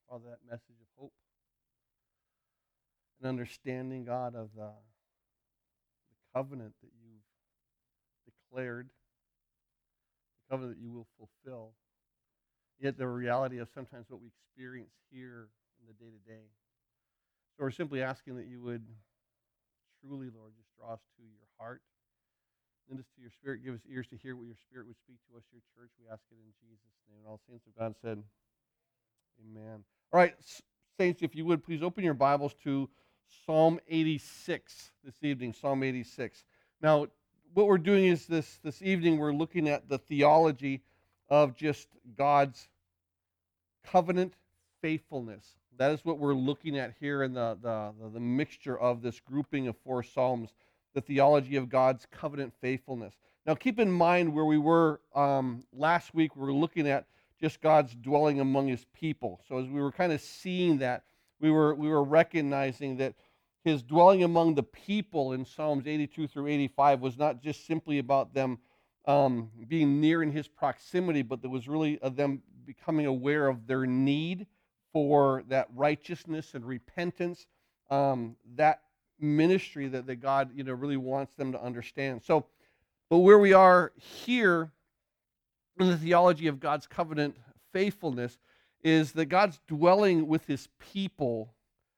Father, that message of hope and understanding, God, of the covenant that you've declared, the covenant that you will fulfill, yet the reality of sometimes what we experience here in the day-to-day. So we're simply asking that you would truly, Lord, just draw us to your heart, lend us to your spirit, give us ears to hear what your spirit would speak to us, your church. We ask it in Jesus' name. And all saints of God said, amen. All right, saints, if you would, please open your Bibles to Psalm 86 this evening, Psalm 86. Now, what we're doing is this evening we're looking at the theology of just God's covenant faithfulness. That is what we're looking at here in the mixture of this grouping of four Psalms, the theology of God's covenant faithfulness. Now, keep in mind where we were last week. We were looking at just God's dwelling among his people. So as we were kind of seeing that, we were recognizing that his dwelling among the people in Psalms 82 through 85 was not just simply about them being near in his proximity, but there was really them becoming aware of their need for that righteousness and repentance, that ministry that God really wants them to understand. So, but where we are here in the theology of God's covenant faithfulness is that God's dwelling with his people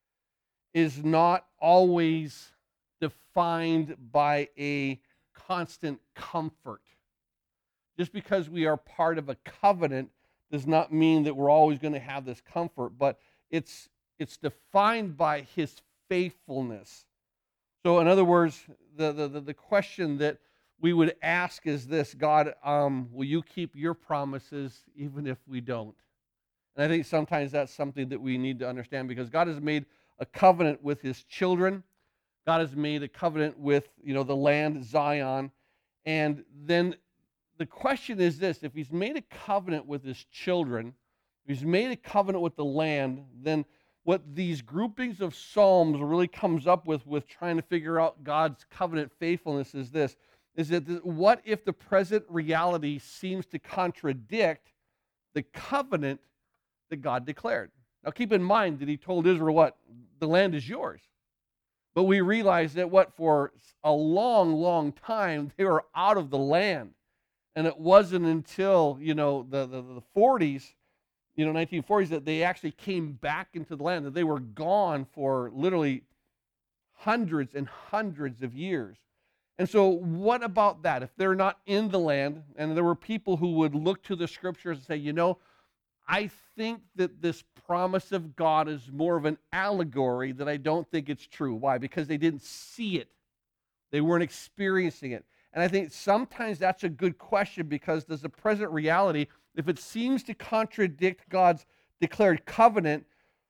is not always defined by a constant comfort. Just because we are part of a covenant does not mean that we're always going to have this comfort, but it's defined by his faithfulness. So in other words, the question that we would ask is this: God, will you keep your promises even if we don't? And I think sometimes that's something that we need to understand, because God has made a covenant with his children. God has made a covenant with the land, Zion. And then the question is this: if he's made a covenant with his children, if he's made a covenant with the land, then what these groupings of Psalms really comes up with trying to figure out God's covenant faithfulness is this: is that what if the present reality seems to contradict the covenant that God declared? Now keep in mind that he told Israel what? The land is yours. But we realize that for a long, long time, they were out of the land. And it wasn't until, the 40s, 1940s, that they actually came back into the land, that they were gone for literally hundreds and hundreds of years. And so what about that? If they're not in the land, and there were people who would look to the scriptures and say, I think that this promise of God is more of an allegory, that I don't think it's true. Why? Because they didn't see it. They weren't experiencing it. And I think sometimes that's a good question, because does the present reality, if it seems to contradict God's declared covenant,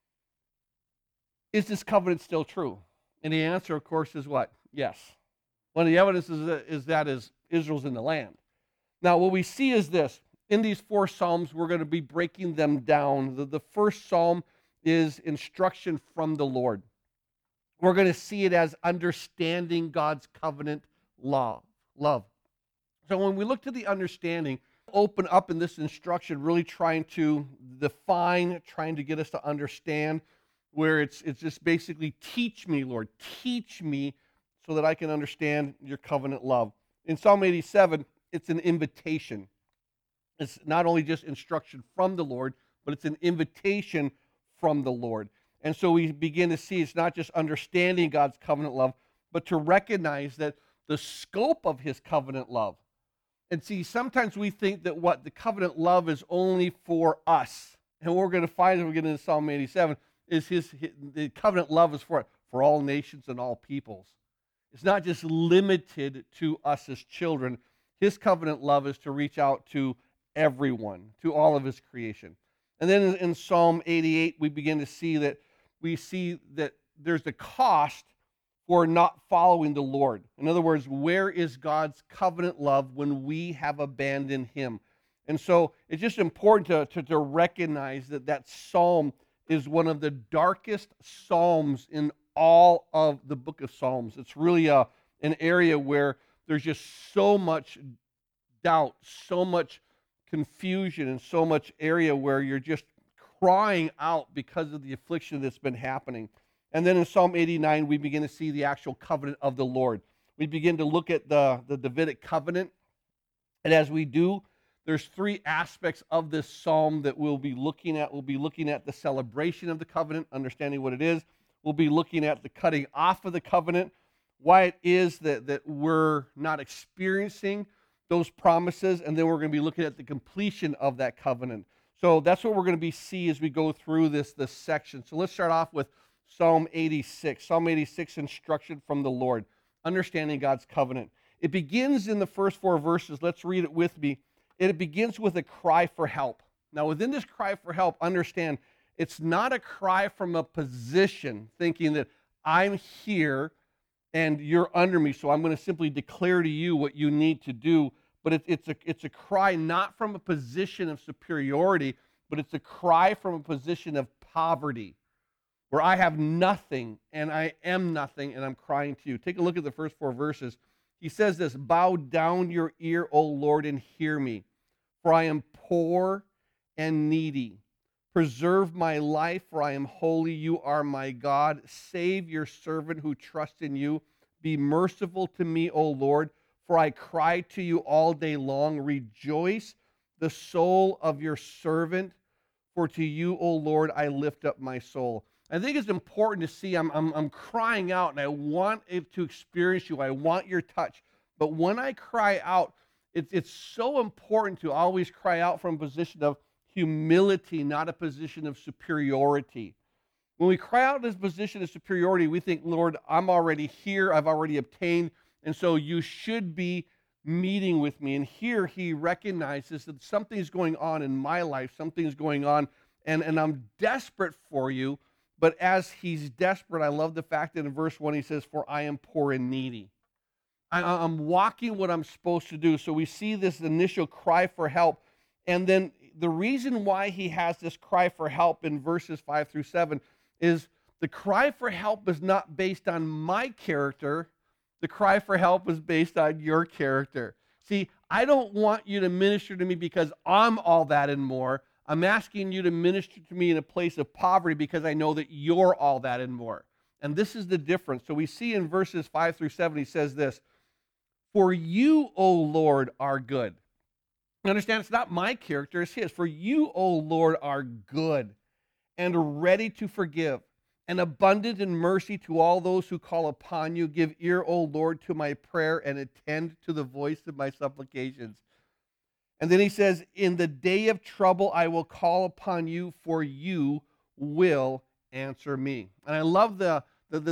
is this covenant still true? And the answer, of course, is what? Yes. One of the evidences is that Israel's in the land. Now, what we see is this. In these four Psalms, we're going to be breaking them down. The first Psalm is instruction from the Lord. We're going to see it as understanding God's covenant love. So when we look to the understanding, open up in this instruction, really trying to define, trying to get us to understand, where it's just basically, teach me, Lord, teach me so that I can understand your covenant love. In Psalm 87, it's an invitation. It's not only just instruction from the Lord, but it's an invitation from the Lord. And so we begin to see it's not just understanding God's covenant love, but to recognize that the scope of his covenant love. And see, sometimes we think that the covenant love is only for us. And what we're going to find as we get into Psalm 87 is the covenant love is for all nations and all peoples. It's not just limited to us as children. His covenant love is to reach out to everyone, to all of his creation. And then in Psalm 88, we begin to see that there's a cost for not following the Lord. In other words, where is God's covenant love when we have abandoned him? And so it's just important to recognize that psalm is one of the darkest psalms in all of the book of Psalms. It's really an area where there's just so much doubt, so much confusion, and so much area where you're just crying out because of the affliction that's been happening. And then in Psalm 89, we begin to see the actual covenant of the Lord. We begin to look at the Davidic covenant. And as we do, there's three aspects of this psalm that we'll be looking at. We'll be looking at the celebration of the covenant, understanding what it is. We'll be looking at the cutting off of the covenant, why it is that we're not experiencing those promises, and then we're going to be looking at the completion of that covenant. So that's what we're going to be see as we go through this section. So let's start off with Psalm 86. Psalm 86, instruction from the Lord, understanding God's covenant. It begins in the first four verses. Let's read it with me. It begins with a cry for help. Now, within this cry for help, understand it's not a cry from a position thinking that I'm here and you're under me, so I'm going to simply declare to you what you need to do. But it's a cry not from a position of superiority, but it's a cry from a position of poverty, where I have nothing and I am nothing and I'm crying to you. Take a look at the first four verses. He says this, bow down your ear, O Lord, and hear me, for I am poor and needy. Preserve my life, for I am holy. You are my God. Save your servant who trusts in you. Be merciful to me, O Lord, for I cry to you all day long. Rejoice the soul of your servant, for to you, O Lord, I lift up my soul. I think it's important to see I'm crying out, and I want it to experience you. I want your touch. But when I cry out, it's so important to always cry out from a position of humility, not a position of superiority. When we cry out in this position of superiority, we think, Lord, I'm already here, I've already obtained, and so you should be meeting with me. And here he recognizes that something's going on in my life, something's going on, and I'm desperate for you. But as he's desperate, I love the fact that in verse 1 he says, for I am poor and needy. I'm walking what I'm supposed to do. So we see this initial cry for help. And then the reason why he has this cry for help in verses 5 through 7 is the cry for help is not based on my character. The cry for help is based on your character. See, I don't want you to minister to me because I'm all that and more. I'm asking you to minister to me in a place of poverty because I know that you're all that and more. And this is the difference. So we see in verses 5 through 7, he says this, for you, O Lord, are good. Understand, it's not my character, it's his. For you, O Lord, are good and ready to forgive and abundant in mercy to all those who call upon you. Give ear, O Lord, to my prayer and attend to the voice of my supplications. And then he says, in the day of trouble I will call upon you, for you will answer me. And I love the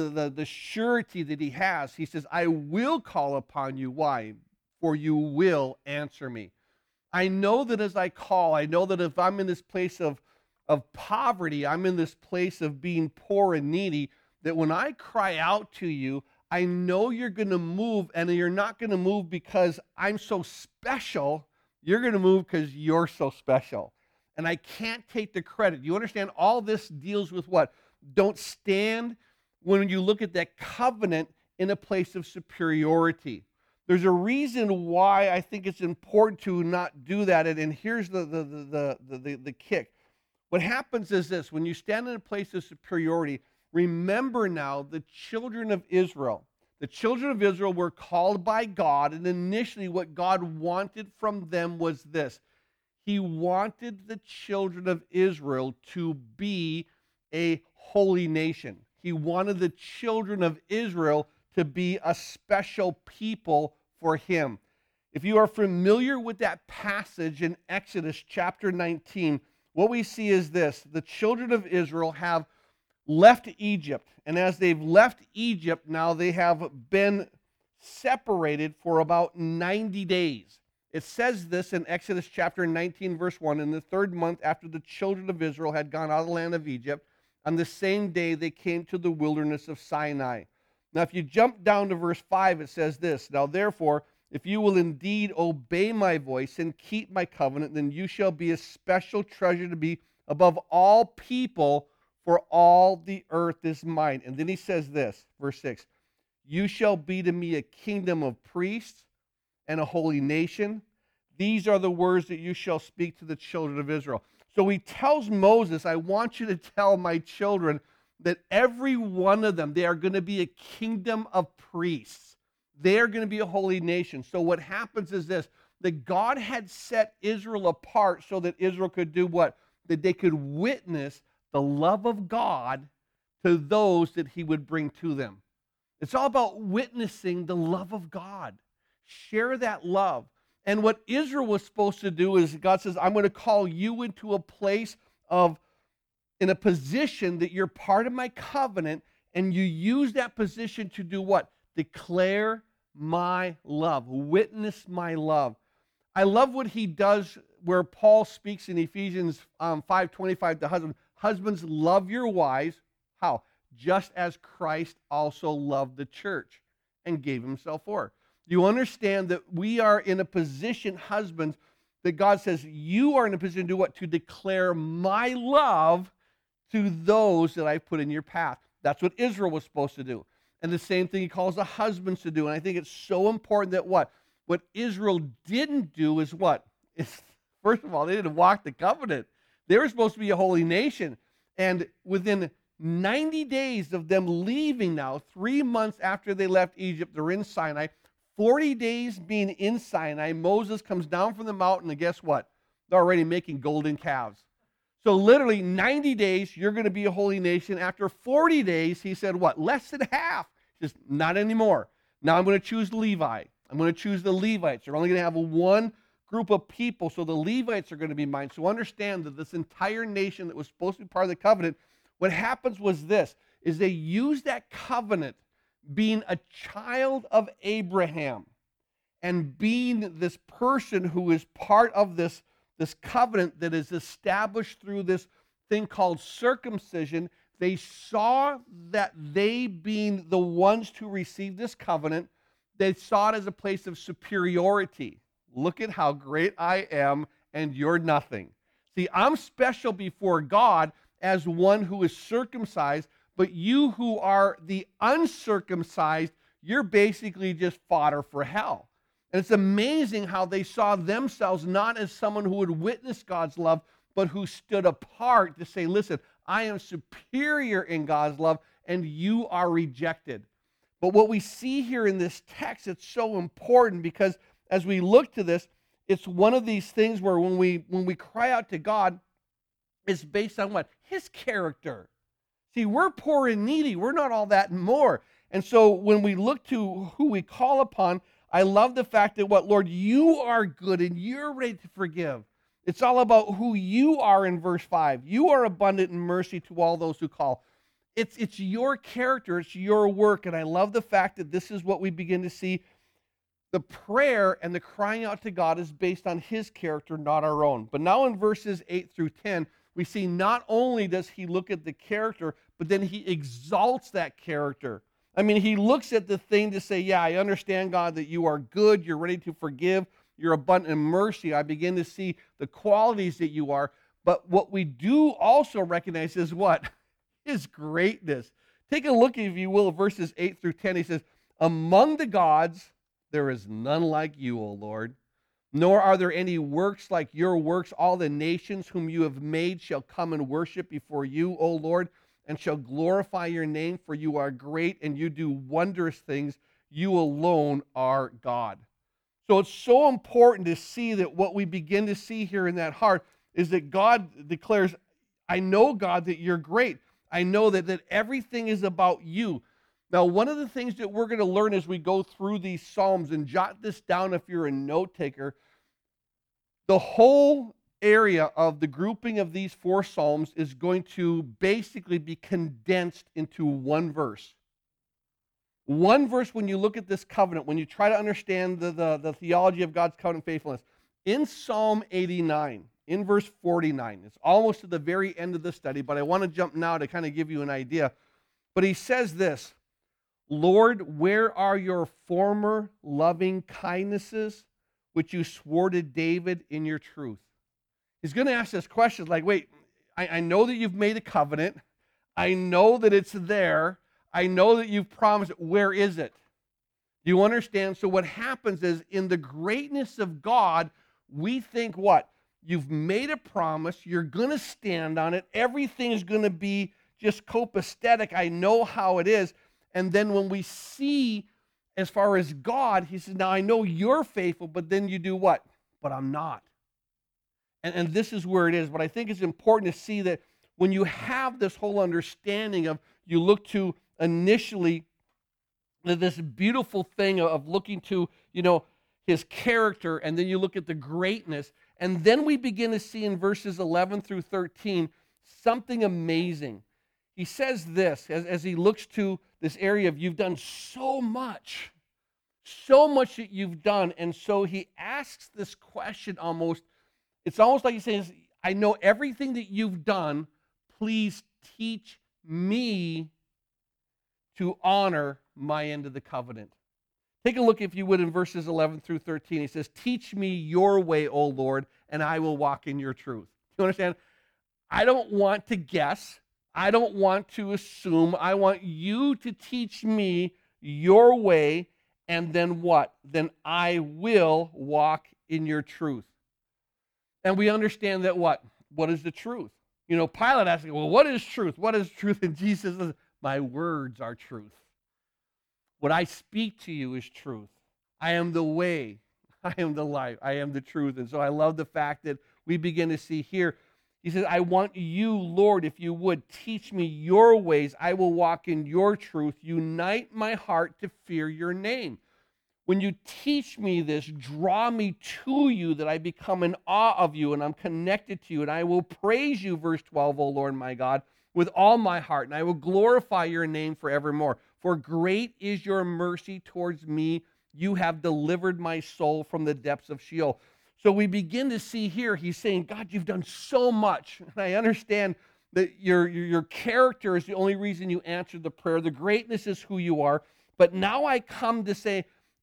surety that he has. He says, I will call upon you. Why? For you will answer me. I know that as I call, I know that if I'm in this place of poverty, I'm in this place of being poor and needy, that when I cry out to you, I know you're going to move, and you're not going to move because I'm so special. You're going to move because you're so special. And I can't take the credit. You understand? All this deals with what? Don't stand when you look at that covenant in a place of superiority. There's a reason why I think it's important to not do that. And here's the kick. What happens is this. When you stand in a place of superiority, remember now the children of Israel. The children of Israel were called by God, and initially what God wanted from them was this. He wanted the children of Israel to be a holy nation. He wanted the children of Israel to be a special people for him. If you are familiar with that passage in Exodus chapter 19, what we see is this. The children of Israel have left Egypt, and as they've left Egypt, now they have been separated for about 90 days. It says this in Exodus chapter 19, verse 1, in the third month after the children of Israel had gone out of the land of Egypt, on the same day they came to the wilderness of Sinai. Now, if you jump down to verse 5, it says this, now therefore, if you will indeed obey my voice and keep my covenant, then you shall be a special treasure to me above all people, for all the earth is mine. And then he says this, verse 6, you shall be to me a kingdom of priests and a holy nation. These are the words that you shall speak to the children of Israel. So he tells Moses, I want you to tell my children that every one of them, they are going to be a kingdom of priests. They are going to be a holy nation. So what happens is this, that God had set Israel apart so that Israel could do what? That they could witness the love of God to those that he would bring to them. It's all about witnessing the love of God. Share that love. And what Israel was supposed to do is God says, I'm going to call you into a place of, in a position that you're part of my covenant, and you use that position to do what? Declare my love. Witness my love. I love what he does where Paul speaks in Ephesians 5:25 to husbands. Husbands, love your wives. How? Just as Christ also loved the church and gave himself for her. You understand that we are in a position, husbands, that God says you are in a position to do what? To declare my love to those that I've put in your path. That's what Israel was supposed to do. And the same thing he calls the husbands to do. And I think it's so important that what? What Israel didn't do is what? First of all, they didn't walk the covenant. They were supposed to be a holy nation. And within 90 days of them leaving now, 3 months after they left Egypt, they're in Sinai. 40 days being in Sinai, Moses comes down from the mountain, and guess what? They're already making golden calves. So literally 90 days, you're going to be a holy nation. After 40 days, he said what? Less than half. Just not anymore. Now I'm going to choose Levi. I'm going to choose the Levites. You're only going to have one group of people, so the Levites are going to be mine. So understand that this entire nation that was supposed to be part of the covenant, what happens was this, is they used that covenant being a child of Abraham and being this person who is part of this covenant that is established through this thing called circumcision. They saw that they being the ones to receive this covenant, they saw it as a place of superiority. Look at how great I am and you're nothing. See, I'm special before God as one who is circumcised, but you who are the uncircumcised, you're basically just fodder for hell. And it's amazing how they saw themselves not as someone who would witness God's love, but who stood apart to say, listen, I am superior in God's love, and you are rejected. But what we see here in this text, it's so important because as we look to this, it's one of these things where when we cry out to God, it's based on what? His character. See, we're poor and needy. We're not all that and more. And so when we look to who we call upon, I love the fact that what, Lord, you are good and you're ready to forgive. It's all about who you are in verse 5. You are abundant in mercy to all those who call. It's your character, it's your work, and I love the fact that this is what we begin to see. The prayer and the crying out to God is based on his character, not our own. But now in verses 8 through 10, we see not only does he look at the character, but then he exalts that character. I mean, he looks at the thing to say, yeah, I understand, God, that you are good, you're ready to forgive, you're abundant in mercy. I begin to see the qualities that you are. But what we do also recognize is what? His greatness. Take a look, if you will, at verses 8 through 10. He says, among the gods, there is none like you, O Lord, nor are there any works like your works. All the nations whom you have made shall come and worship before you, O Lord, and shall glorify your name, for you are great and you do wondrous things. You alone are God. So it's so important to see that what we begin to see here in that heart is that God declares, I know, God, that you're great. I know that everything is about you. Now, one of the things that we're going to learn as we go through these Psalms, and jot this down if you're a note taker, the whole area of the grouping of these 4 Psalms is going to basically be condensed into one verse. One verse when you look at this covenant, when you try to understand the theology of God's covenant faithfulness. In Psalm 89, in verse 49, it's almost at the very end of the study, but I want to jump now to kind of give you an idea. But he says this, Lord, where are your former loving kindnesses, which you swore to David in your truth? He's going to ask this question like, wait, I know that you've made a covenant. I know that it's there. I know that you've promised it. Where is it? Do you understand? So what happens is in the greatness of God, we think what? You've made a promise. You're going to stand on it. Everything is going to be just copacetic. I know how it is. And then when we see as far as God, he says, now I know you're faithful, but then you do what? But I'm not. And this is where it is. But I think it's important to see that when you have this whole understanding of, you look to initially this beautiful thing of looking to, his character, and then you look at the greatness, and then we begin to see in verses 11 through 13 something amazing. He says this, as he looks to this area of, you've done so much that you've done, and so he asks this question almost, it's almost like he's saying, I know everything that you've done, please teach me to honor my end of the covenant. Take a look, if you would, in verses 11 through 13. He says, teach me your way, O Lord, and I will walk in your truth. You understand? I don't want to guess. I don't want to assume. I want you to teach me your way, and then what? Then I will walk in your truth. And we understand that what? What is the truth? Pilate asking, well, what is truth? What is truth? And Jesus says, my words are truth. What I speak to you is truth. I am the way. I am the life. I am the truth. And so I love the fact that we begin to see here, he says, I want you, Lord, if you would, teach me your ways. I will walk in your truth. Unite my heart to fear your name. When you teach me this, draw me to you, that I become in awe of you and I'm connected to you. And I will praise you, verse 12, O Lord my God, with all my heart. And I will glorify your name forevermore. For great is your mercy towards me. You have delivered my soul from the depths of Sheol. So we begin to see here, he's saying, God, you've done so much. And I understand that your character is the only reason you answered the prayer. The greatness is who you are. But now I come to say,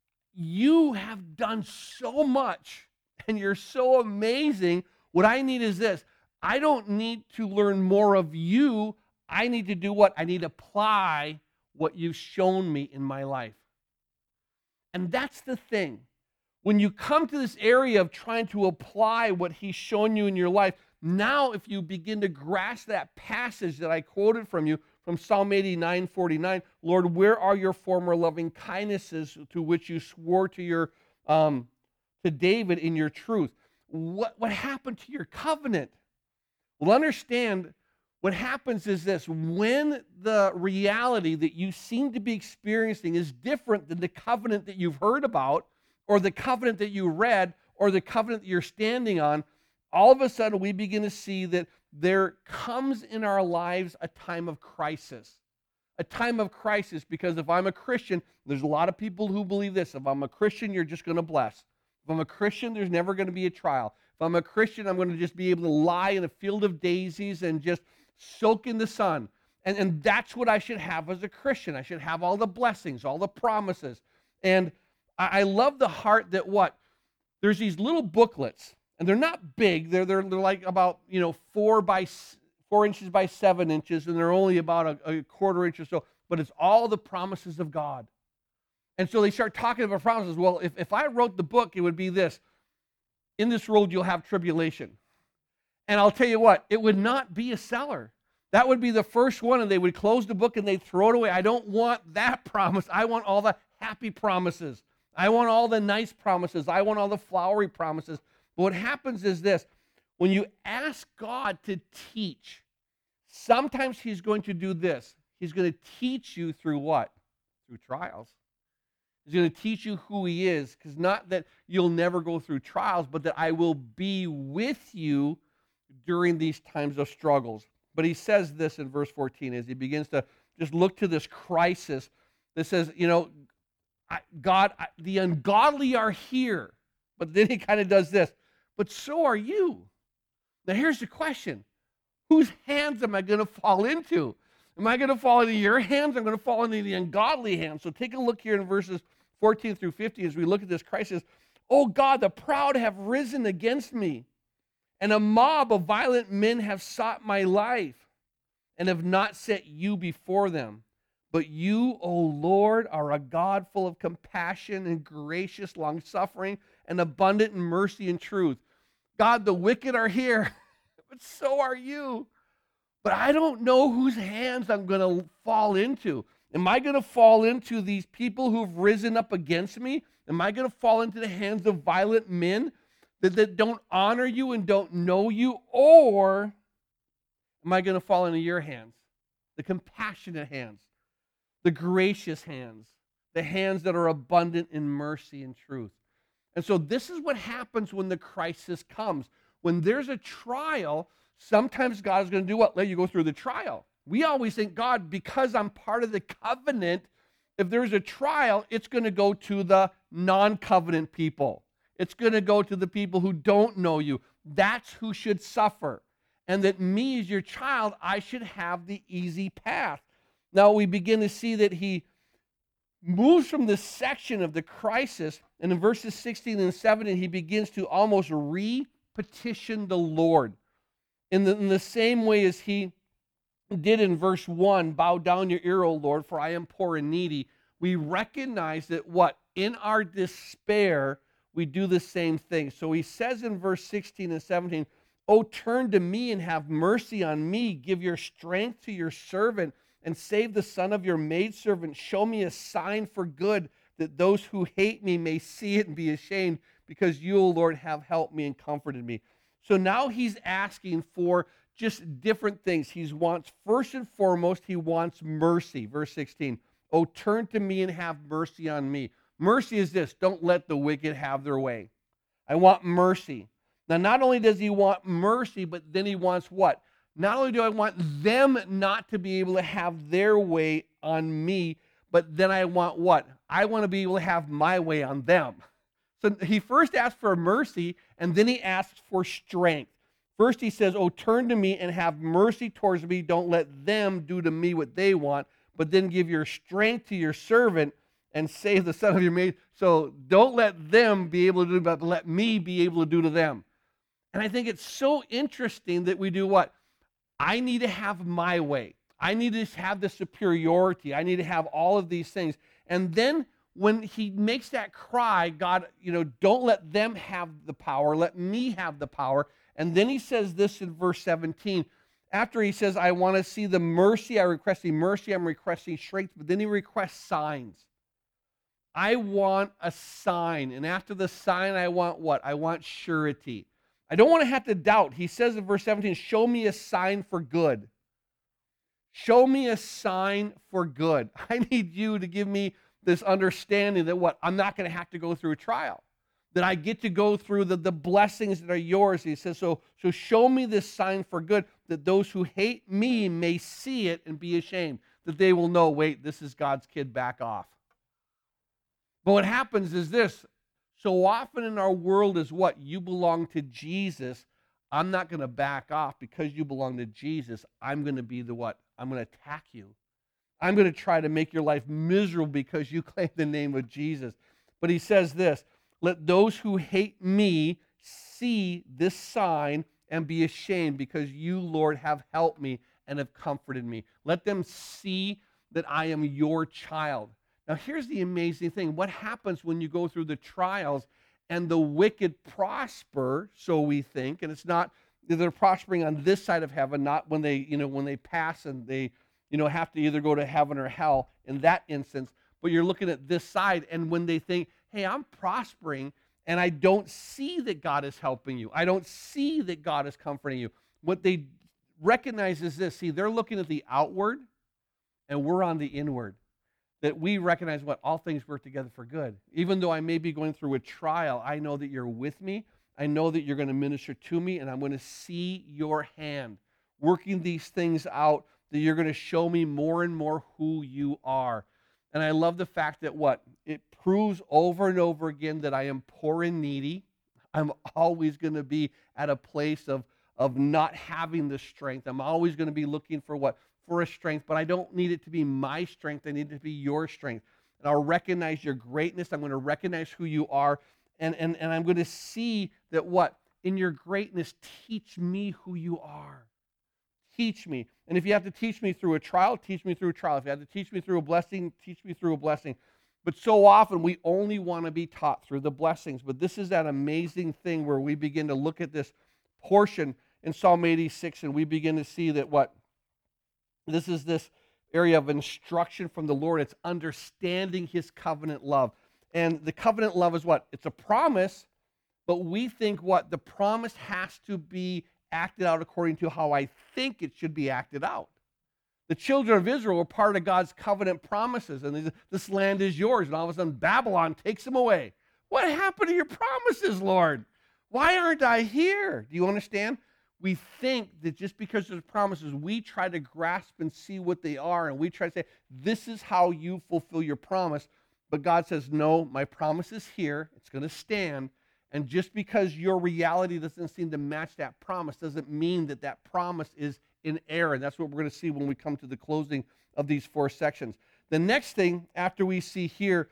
you have done so much, and you're so amazing. What I need is this. I don't need to learn more of you. I need to do what? I need to apply what you've shown me in my life. And that's the thing. When you come to this area of trying to apply what he's shown you in your life, now if you begin to grasp that passage that I quoted from you, from Psalm 89:49, Lord, where are your former loving kindnesses to which you swore to David in your truth? What happened to your covenant? Well, understand, what happens is this: when the reality that you seem to be experiencing is different than the covenant that you've heard about, or the covenant that you read, or the covenant that you're standing on, all of a sudden we begin to see that there comes in our lives a time of crisis. A time of crisis, because if I'm a Christian, there's a lot of people who believe this. If I'm a Christian, you're just going to bless. If I'm a Christian, there's never going to be a trial. If I'm a Christian, I'm going to just be able to lie in a field of daisies and just soak in the sun. And that's what I should have as a Christian. I should have all the blessings, all the promises. And I love the heart that what? There's these little booklets, and they're not big. They're like about 4 inches by 7 inches, and they're only about a quarter inch or so. But it's all the promises of God. And so they start talking about promises. Well, if I wrote the book, it would be this: in this world you'll have tribulation. And I'll tell you what, it would not be a seller. That would be the first one, and they would close the book and they'd throw it away. I don't want that promise. I want all the happy promises. I want all the nice promises. I want all the flowery promises. But what happens is this: when you ask God to teach, sometimes he's going to do this. He's going to teach you through what? Through trials. He's going to teach you who he is, because not that you'll never go through trials, but that I will be with you during these times of struggles. But he says this in verse 14 as he begins to just look to this crisis that says, God, the ungodly are here. But then he kind of does this. But so are you. Now here's the question. Whose hands am I going to fall into? Am I going to fall into your hands? I'm going to fall into the ungodly hands. So take a look here in verses 14 through 15 as we look at this crisis. Oh God, the proud have risen against me, and a mob of violent men have sought my life, and have not set you before them. But you, O Lord, are a God full of compassion and gracious, long-suffering, and abundant in mercy and truth. God, the wicked are here, but so are you. But I don't know whose hands I'm going to fall into. Am I going to fall into these people who've risen up against me? Am I going to fall into the hands of violent men that don't honor you and don't know you? Or am I going to fall into your hands, the compassionate hands, the gracious hands, the hands that are abundant in mercy and truth? And so this is what happens when the crisis comes. When there's a trial, sometimes God is going to do what? Let you go through the trial. We always think, God, because I'm part of the covenant, if there's a trial, it's going to go to the non-covenant people. It's going to go to the people who don't know you. That's who should suffer. And that me as your child, I should have the easy path. Now we begin to see that he moves from this section of the crisis, and in verses 16 and 17, he begins to almost re-petition the Lord. In the same way as he did in verse 1, bow down your ear, O Lord, for I am poor and needy. We recognize that what? In our despair, we do the same thing. So he says in verse 16 and 17, O turn to me and have mercy on me. Give your strength to your servant and save the son of your maidservant. Show me a sign for good, that those who hate me may see it and be ashamed, because you, O Lord, have helped me and comforted me. So now he's asking for just different things. He wants, first and foremost, he wants mercy. Verse 16, oh, turn to me and have mercy on me. Mercy is this: don't let the wicked have their way. I want mercy. Now, not only does he want mercy, but then he wants what? Not only do I want them not to be able to have their way on me, but then I want what? I want to be able to have my way on them. So he first asks for mercy, and then he asks for strength. First he says, oh, turn to me and have mercy towards me. Don't let them do to me what they want, but then give your strength to your servant and save the son of your maid. So don't let them be able to do, but let me be able to do to them. And I think it's so interesting that we do what? I need to have my way. I need to have the superiority. I need to have all of these things. And then when he makes that cry, God, don't let them have the power. Let me have the power. And then he says this in verse 17. After he says, I want to see the mercy, I request the mercy, I'm requesting strength. But then he requests signs. I want a sign. And after the sign, I want what? I want surety. I don't want to have to doubt. He says in verse 17, show me a sign for good. Show me a sign for good. I need you to give me this understanding that what? I'm not going to have to go through a trial. That I get to go through the blessings that are yours. He says, so show me this sign for good, that those who hate me may see it and be ashamed. That they will know, wait, this is God's kid, back off. But what happens is this. So often in our world is what? You belong to Jesus. I'm not going to back off because you belong to Jesus. I'm going to be the what? I'm going to attack you. I'm going to try to make your life miserable because you claim the name of Jesus. But he says this, let those who hate me see this sign and be ashamed, because you, Lord, have helped me and have comforted me. Let them see that I am your child. Now, here's the amazing thing. What happens when you go through the trials and the wicked prosper, so we think, and it's not that they're prospering on this side of heaven, not when they pass and they, have to either go to heaven or hell in that instance, but you're looking at this side, and when they think, hey, I'm prospering, and I don't see that God is helping you. I don't see that God is comforting you. What they recognize is this. See, they're looking at the outward, and we're on the inward. That we recognize what? All things work together for good. Even though I may be going through a trial, I know that you're with me. I know that you're going to minister to me, and I'm going to see your hand working these things out, that you're going to show me more and more who you are. And I love the fact that what? It proves over and over again that I am poor and needy. I'm always going to be at a place of not having the strength. I'm always going to be looking for what? For a strength, but I don't need it to be my strength. I need it to be your strength. And I'll recognize your greatness. I'm going to recognize who you are. And I'm going to see that what? In your greatness, teach me who you are. Teach me. And if you have to teach me through a trial, teach me through a trial. If you have to teach me through a blessing, teach me through a blessing. But so often we only want to be taught through the blessings. But this is that amazing thing where we begin to look at this portion in Psalm 86 and we begin to see that what? This is this area of instruction from the Lord. It's understanding his covenant love. And the covenant love is what? It's a promise, but we think what? The promise has to be acted out according to how I think it should be acted out. The children of Israel were part of God's covenant promises, and this land is yours, and all of a sudden Babylon takes them away. What happened to your promises, Lord? Why aren't I here? Do you understand? We think that just because there's promises, we try to grasp and see what they are, and we try to say, this is how you fulfill your promise. But God says, no, my promise is here. It's going to stand. And just because your reality doesn't seem to match that promise doesn't mean that that promise is in error. And that's what we're going to see when we come to the closing of these 4 sections. The next thing, after we see here,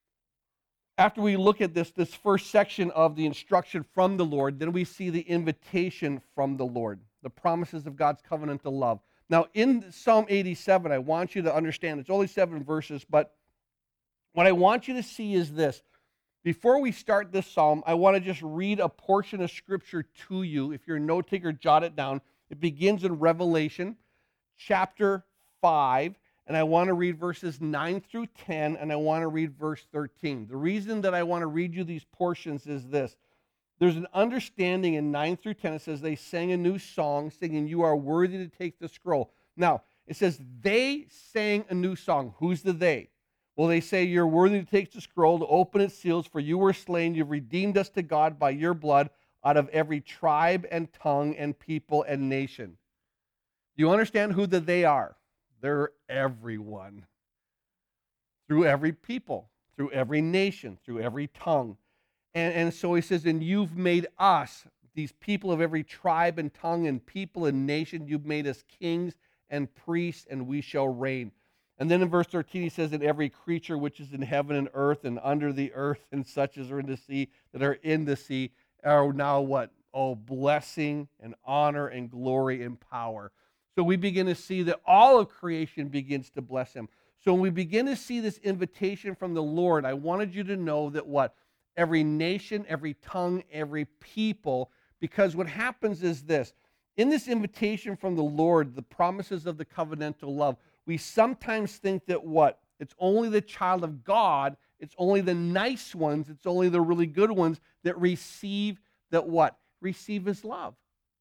after we look at this first section of the instruction from the Lord, then we see the invitation from the Lord, the promises of God's covenantal love. Now, in Psalm 87, I want you to understand, it's only 7 verses, but what I want you to see is this. Before we start this psalm, I want to just read a portion of Scripture to you. If you're a note taker, jot it down. It begins in Revelation chapter 5, and I want to read verses 9 through 10, and I want to read verse 13. The reason that I want to read you these portions is this. There's an understanding in 9 through 10. It says they sang a new song, singing, "You are worthy to take the scroll." Now, it says they sang a new song. Who's the they? Well, they say, "You're worthy to take the scroll, to open its seals, for you were slain. You've redeemed us to God by your blood out of every tribe and tongue and people and nation." Do you understand who the they are? They're everyone. Through every people, through every nation, through every tongue. And so he says, and you've made us, these people of every tribe and tongue and people and nation, you've made us kings and priests, and we shall reign. And then in verse 13 he says, and every creature which is in heaven and earth and under the earth and such as are in the sea, that are in the sea, are now what? Oh, blessing and honor and glory and power. So we begin to see that all of creation begins to bless him. So when we begin to see this invitation from the Lord, I wanted you to know that what? Every nation, every tongue, every people, because what happens is this. In this invitation from the Lord, the promises of the covenantal love, we sometimes think that what? It's only the child of God, it's only the nice ones, it's only the really good ones that receive that what? Receive his love.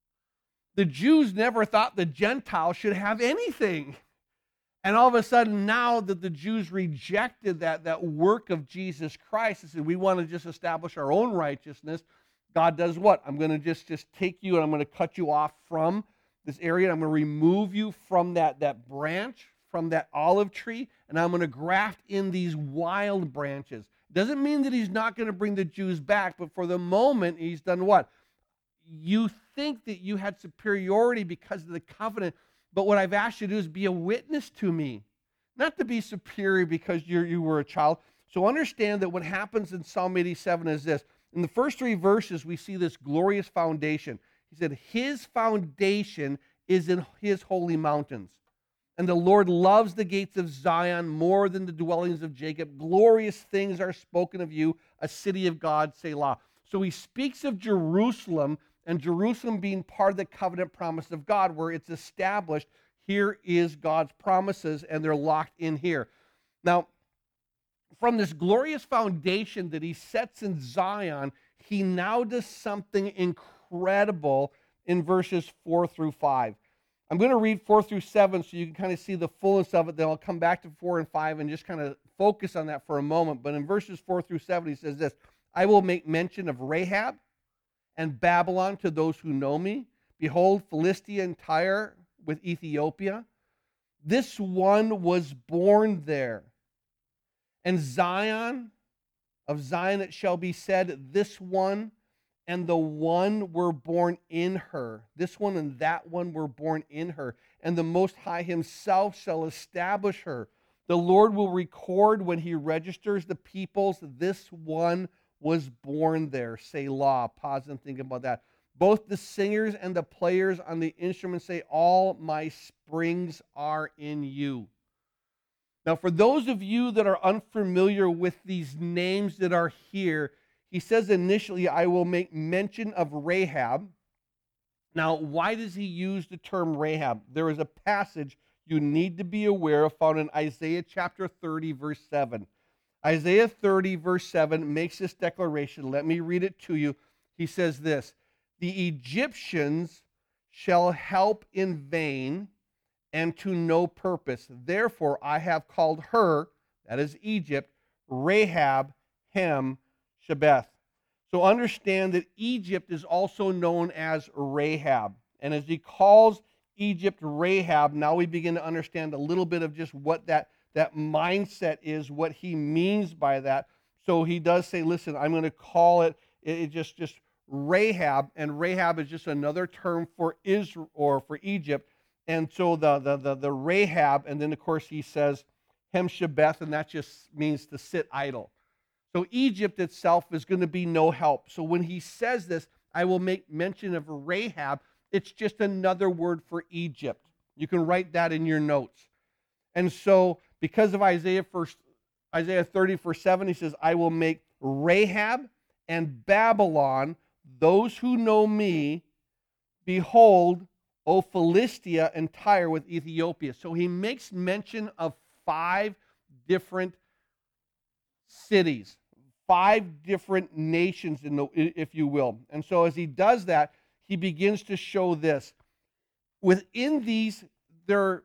The Jews never thought the Gentiles should have anything. And all of a sudden, now that the Jews rejected that work of Jesus Christ, and said, we want to just establish our own righteousness, God does what? I'm going to just take you and I'm going to cut you off from this area. I'm going to remove you from that branch, from that olive tree, and I'm going to graft in these wild branches. Doesn't mean that he's not going to bring the Jews back, but for the moment, he's done what? You think that you had superiority because of the covenant, but what I've asked you to do is be a witness to me, not to be superior because you were a child. So understand that what happens in Psalm 87 is this. In the first 3 verses, we see this glorious foundation. He said, his foundation is in his holy mountains. And the Lord loves the gates of Zion more than the dwellings of Jacob. Glorious things are spoken of you, a city of God, Selah. So he speaks of Jerusalem, and Jerusalem being part of the covenant promise of God, where it's established, here is God's promises, and they're locked in here. Now, from this glorious foundation that he sets in Zion, he now does something incredible in verses 4 through 5. I'm going to read 4 through 7 so you can kind of see the fullness of it. Then I'll come back to 4 and 5 and just kind of focus on that for a moment. But in verses 4 through 7, he says this, I will make mention of Rahab and Babylon to those who know me. Behold, Philistia and Tyre with Ethiopia. This one was born there. And Zion, of Zion it shall be said, this one and the one were born in her. This one and that one were born in her. And the Most High himself shall establish her. The Lord will record when he registers the peoples. This one was born there. Selah. Pause and think about that. Both the singers and the players on the instruments say, all my springs are in you. Now, for those of you that are unfamiliar with these names that are here, he says initially, I will make mention of Rahab. Now, why does he use the term Rahab? There is a passage you need to be aware of found in Isaiah chapter 30, verse 7. Isaiah 30, verse 7 makes this declaration. Let me read it to you. He says this, the Egyptians shall help in vain and to no purpose. Therefore, I have called her, that is Egypt, Rahab, Hem, Shebeth. So understand that Egypt is also known as Rahab. And as he calls Egypt Rahab, now we begin to understand a little bit of just what that mindset is, what he means by that. So he does say, listen, I'm going to call it just Rahab, and Rahab is just another term for Israel or for Egypt. And so the Rahab, and then of course he says Hem-Shebeth, and that just means to sit idle. So Egypt itself is going to be no help. So when he says this, I will make mention of Rahab, it's just another word for Egypt. You can write that in your notes. And so because of Isaiah 30, verse 7, he says, I will make Rahab and Babylon, those who know me, behold, O Philistia and Tyre with Ethiopia. So he makes mention of 5 different cities, 5 different nations, if you will. And so as he does that, he begins to show this. Within these, 4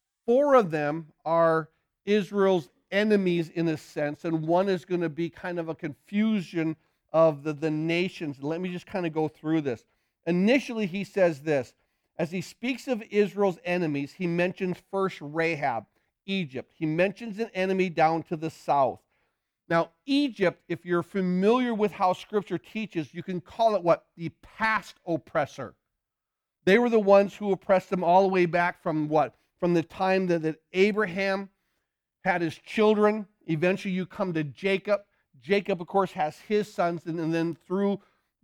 of them are Israel's enemies in a sense, and one is going to be kind of a confusion of the nations. Let me just kind of go through this. Initially, he says this. As he speaks of Israel's enemies, he mentions first Rahab, Egypt. He mentions an enemy down to the south. Now, Egypt, if you're familiar with how Scripture teaches, you can call it what? The past oppressor. They were the ones who oppressed them all the way back from what? From the time that Abraham had his children. Eventually you come to Jacob. Jacob, of course, has his sons, and then through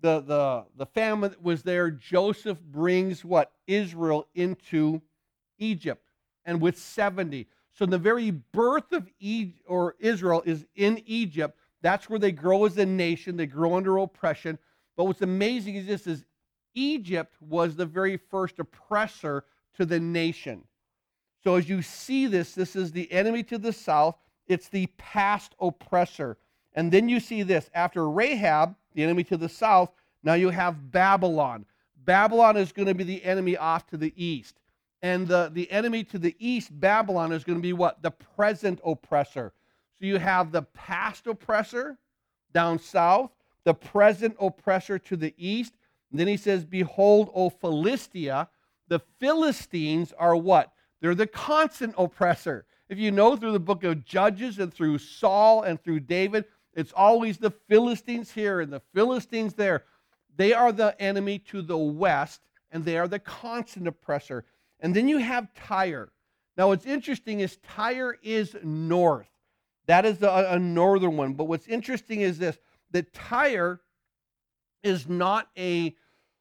the famine that was there, Joseph brings what? Israel into Egypt, and with 70. So the very birth of Israel is in Egypt. That's where they grow as a nation. They grow under oppression. But what's amazing is this is Egypt was the very first oppressor to the nation. So as you see this is the enemy to the south. It's the past oppressor. And then you see this. After Rahab, the enemy to the south, now you have Babylon. Babylon is going to be the enemy off to the east. And the enemy to the east, Babylon, is going to be what? The present oppressor. So you have the past oppressor down south, the present oppressor to the east. And then he says, behold, O Philistia. The Philistines are what? They're the constant oppressor. If you know through the book of Judges and through Saul and through David, it's always the Philistines here and the Philistines there. They are the enemy to the west, and they are the constant oppressor. And then you have Tyre. Now, what's interesting is Tyre is north. That is a northern one. But what's interesting is this, that Tyre is not I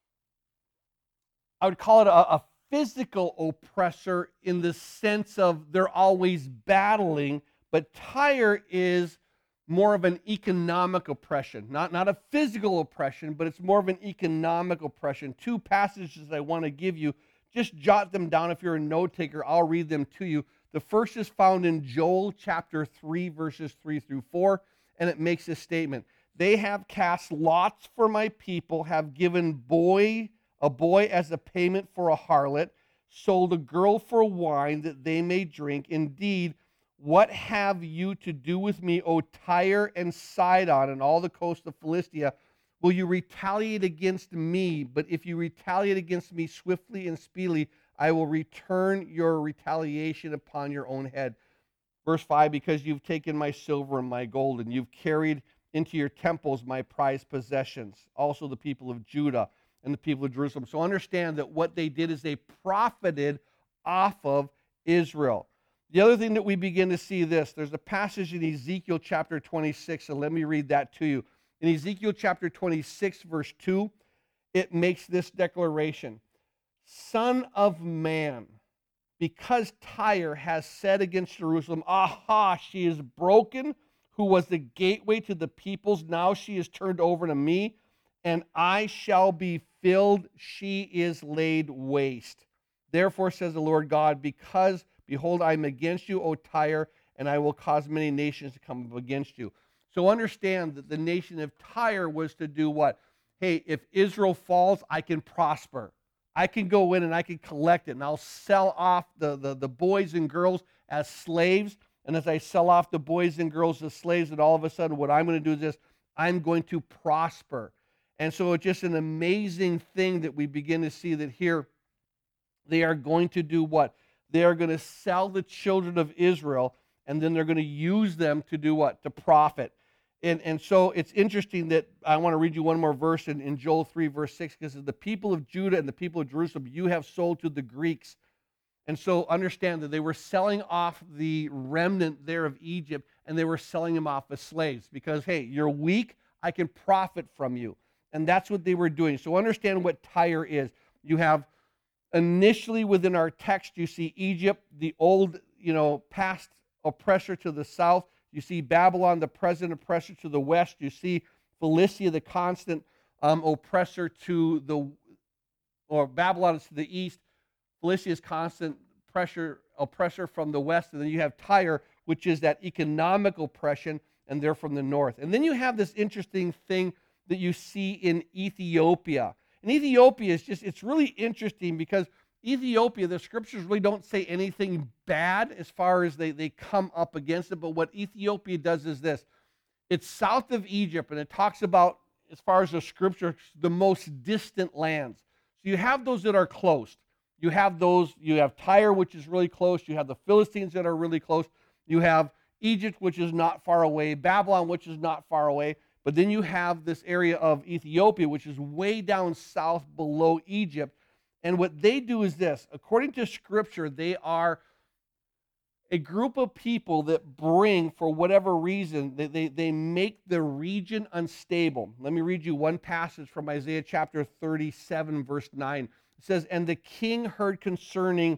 would call it a physical oppressor in the sense of they're always battling, but Tyre is more of an economic oppression, not a physical oppression, but it's more of an economic oppression. 2 passages I want to give you. Just jot them down if you're a note taker. I'll read them to you. The first is found in Joel chapter 3, verses 3 through 4, and it makes this statement. They have cast lots for my people, have given a boy as a payment for a harlot, sold a girl for wine that they may drink. Indeed, what have you to do with me, O Tyre and Sidon and all the coast of Philistia? Will you retaliate against me? But if you retaliate against me swiftly and speedily, I will return your retaliation upon your own head. Verse 5, because you've taken my silver and my gold, and you've carried into your temples my prized possessions, also the people of Judah and the people of Jerusalem. So understand that what they did is they profited off of Israel. The other thing that we begin to see there's a passage in Ezekiel chapter 26, so let me read that to you. In Ezekiel chapter 26, verse 2, it makes this declaration. Son of man, because Tyre has said against Jerusalem, aha, she is broken, who was the gateway to the peoples. Now she is turned over to me, and I shall be filled. She is laid waste. Therefore, says the Lord God, because, behold, I am against you, O Tyre, and I will cause many nations to come up against you. So understand that the nation of Tyre was to do what? Hey, if Israel falls, I can prosper. I can go in and I can collect it, and I'll sell off the boys and girls as slaves. And as I sell off the boys and girls as slaves, and all of a sudden what I'm going to do is this, I'm going to prosper. And so it's just an amazing thing that we begin to see that here they are going to do what? They are going to sell the children of Israel, and then they're going to use them to do what? To profit. And so it's interesting that I want to read you one more verse in Joel 3, verse 6, because the people of Judah and the people of Jerusalem you have sold to the Greeks. And so understand that they were selling off the remnant there of Egypt, and they were selling them off as slaves because, hey, you're weak, I can profit from you. And that's what they were doing. So understand what Tyre is. You have initially within our text, you see Egypt, the old, past oppressor to the south. You see Babylon, the present oppressor to the west. You see Philistia, the constant oppressor or Babylon is to the east. Philistia is constant oppressor from the west. And then you have Tyre, which is that economic oppression, and they're from the north. And then you have this interesting thing that you see in Ethiopia. And Ethiopia it's really interesting because Ethiopia, the scriptures really don't say anything bad as far as they come up against it. But what Ethiopia does is this. It's south of Egypt, and it talks about, as far as the scripture, the most distant lands. So you have those that are close. You have Tyre, which is really close. You have the Philistines that are really close. You have Egypt, which is not far away. Babylon, which is not far away. But then you have this area of Ethiopia, which is way down south below Egypt. And what they do is this. According to Scripture, they are a group of people that bring, for whatever reason, they make the region unstable. Let me read you one passage from Isaiah chapter 37, verse 9. It says, and the king heard concerning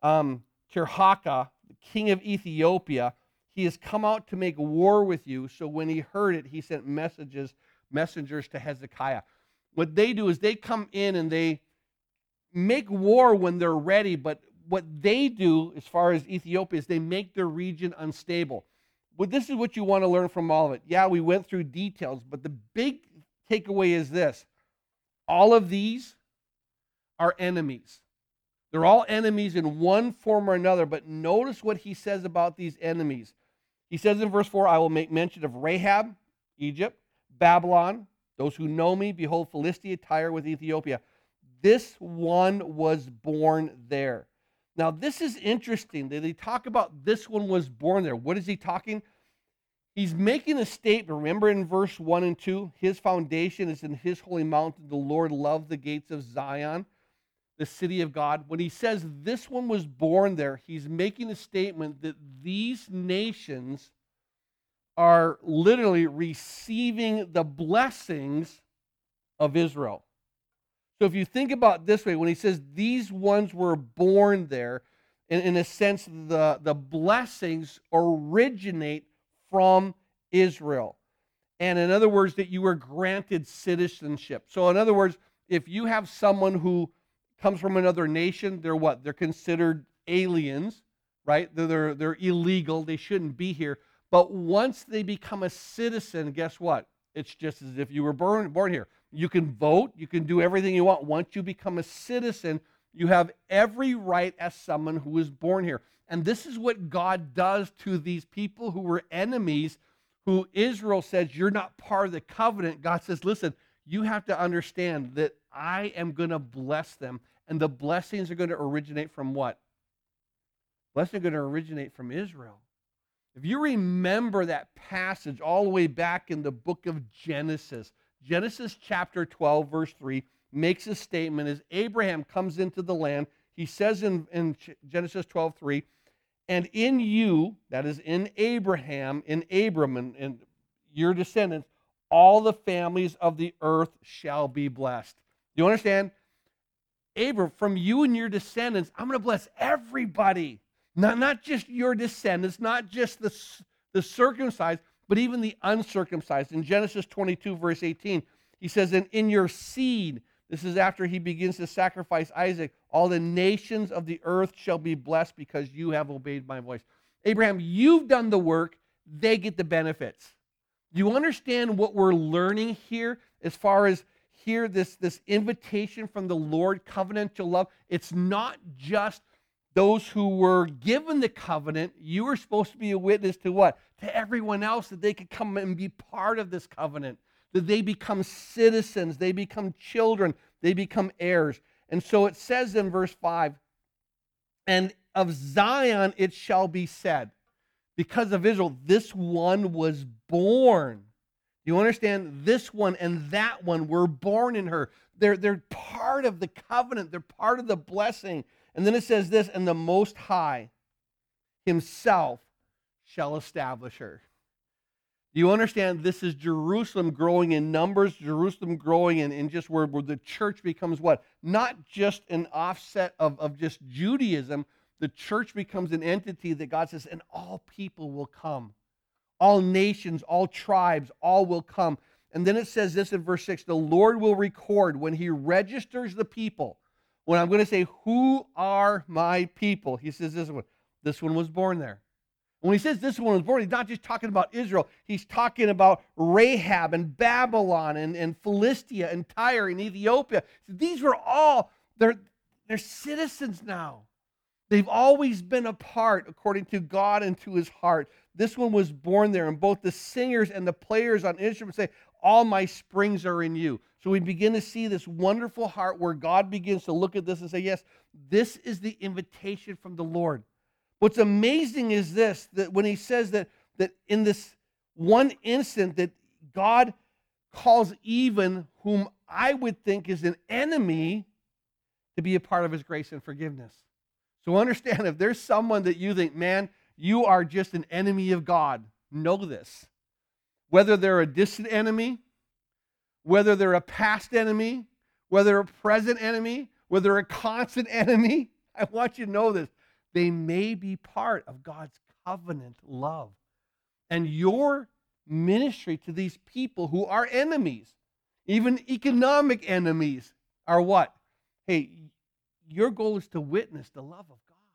Tirhakah, the king of Ethiopia, he has come out to make war with you. So when he heard it, he sent messengers to Hezekiah. What they do is they come in and they make war when they're ready, but what they do as far as Ethiopia is they make their region unstable. But this is what you want to learn from all of it. Yeah, we went through details, but the big takeaway is this. All of these are enemies. They're all enemies in one form or another, but notice what he says about these enemies. He says in verse 4, I will make mention of Rahab, Egypt, Babylon, those who know me, behold, Philistia, Tyre with Ethiopia. This one was born there. Now, this is interesting that they talk about this one was born there. What is he talking? He's making a statement. Remember in verse 1 and 2, his foundation is in his holy mountain. The Lord loved the gates of Zion, the city of God. When he says this one was born there, he's making a statement that these nations are literally receiving the blessings of Israel. So if you think about it this way, when he says these ones were born there, in a sense, the blessings originate from Israel. And in other words, that you were granted citizenship. So in other words, if you have someone who comes from another nation, they're what? They're considered aliens, right? They're illegal. They shouldn't be here. But once they become a citizen, guess what? It's just as if you were born here. You can vote. You can do everything you want. Once you become a citizen, you have every right as someone who is born here. And this is what God does to these people who were enemies, who Israel says, you're not part of the covenant. God says, listen, you have to understand that I am going to bless them. And the blessings are going to originate from what? Blessings are going to originate from Israel. If you remember that passage all the way back in the book of Genesis, Genesis chapter 12, verse 3, makes a statement as Abraham comes into the land. He says in Genesis 12, 3, and in you, that is in Abraham, in Abram, and your descendants, all the families of the earth shall be blessed. Do you understand? Abram, from you and your descendants, I'm going to bless everybody. Not just your descendants, not just the circumcised, but even the uncircumcised. In Genesis 22, verse 18, he says, and in your seed, this is after he begins to sacrifice Isaac, all the nations of the earth shall be blessed because you have obeyed my voice. Abraham, you've done the work, they get the benefits. Do you understand what we're learning here as far as here, this invitation from the Lord, covenantal love? It's not just those who were given the covenant. You were supposed to be a witness to what? To everyone else, that they could come and be part of this covenant, that they become citizens, they become children, they become heirs. And so it says in verse 5, and of Zion it shall be said, because of Israel, this one was born. You understand? This one and that one were born in her. They're part of the covenant. They're part of the blessing. And then it says this, and the Most High himself shall establish her. Do you understand? This is Jerusalem growing in numbers, Jerusalem growing in just where the church becomes what? Not just an offset of just Judaism. The church becomes an entity that God says, and all people will come. All nations, all tribes, all will come. And then it says this in verse 6, the Lord will record when he registers the people. When I'm going to say, who are my people? He says this one was born there. When he says this one was born, he's not just talking about Israel. He's talking about Rahab and Babylon and Philistia and Tyre and Ethiopia. These were all, they're citizens now. They've always been a part, according to God and to his heart. This one was born there, and both the singers and the players on instruments say, all my springs are in you. So we begin to see this wonderful heart where God begins to look at this and say, yes, this is the invitation from the Lord. What's amazing is this, that when he says that in this one instant that God calls even whom I would think is an enemy to be a part of his grace and forgiveness. So understand, if there's someone that you think, man, you are just an enemy of God, know this. Whether they're a distant enemy, whether they're a past enemy, whether they're a present enemy, whether they're a constant enemy, I want you to know this. They may be part of God's covenant love. And your ministry to these people who are enemies, even economic enemies, are what? Hey, your goal is to witness the love of God.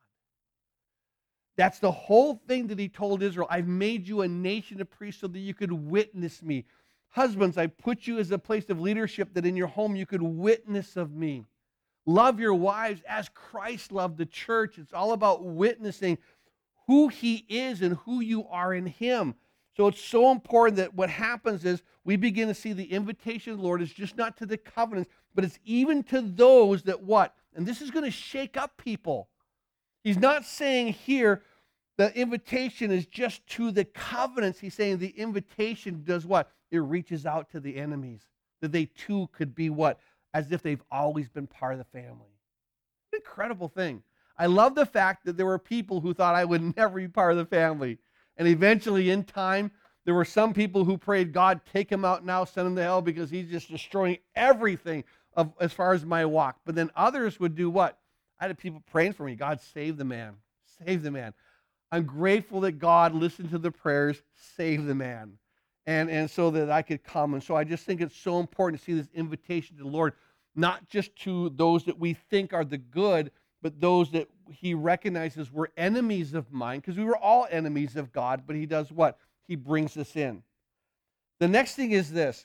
That's the whole thing that he told Israel. I've made you a nation of priests so that you could witness me. Husbands, I put you as a place of leadership that in your home you could witness of me. Love your wives as Christ loved the church. It's all about witnessing who he is and who you are in him. So it's so important that what happens is we begin to see the invitation of the Lord is just not to the covenants, but it's even to those that what? And this is going to shake up people. He's not saying here the invitation is just to the covenants. He's saying the invitation does what? It reaches out to the enemies, that they too could be what? As if they've always been part of the family. Incredible thing. I love the fact that there were people who thought I would never be part of the family. And eventually in time, there were some people who prayed, God, take him out now, send him to hell because he's just destroying everything as far as my walk. But then others would do what? I had people praying for me. God, save the man. Save the man. I'm grateful that God listened to the prayers, save the man. And so that I could come. And so I just think it's so important to see this invitation to the Lord, not just to those that we think are the good, but those that he recognizes were enemies of mine, because we were all enemies of God, but he does what? He brings us in. The next thing is this.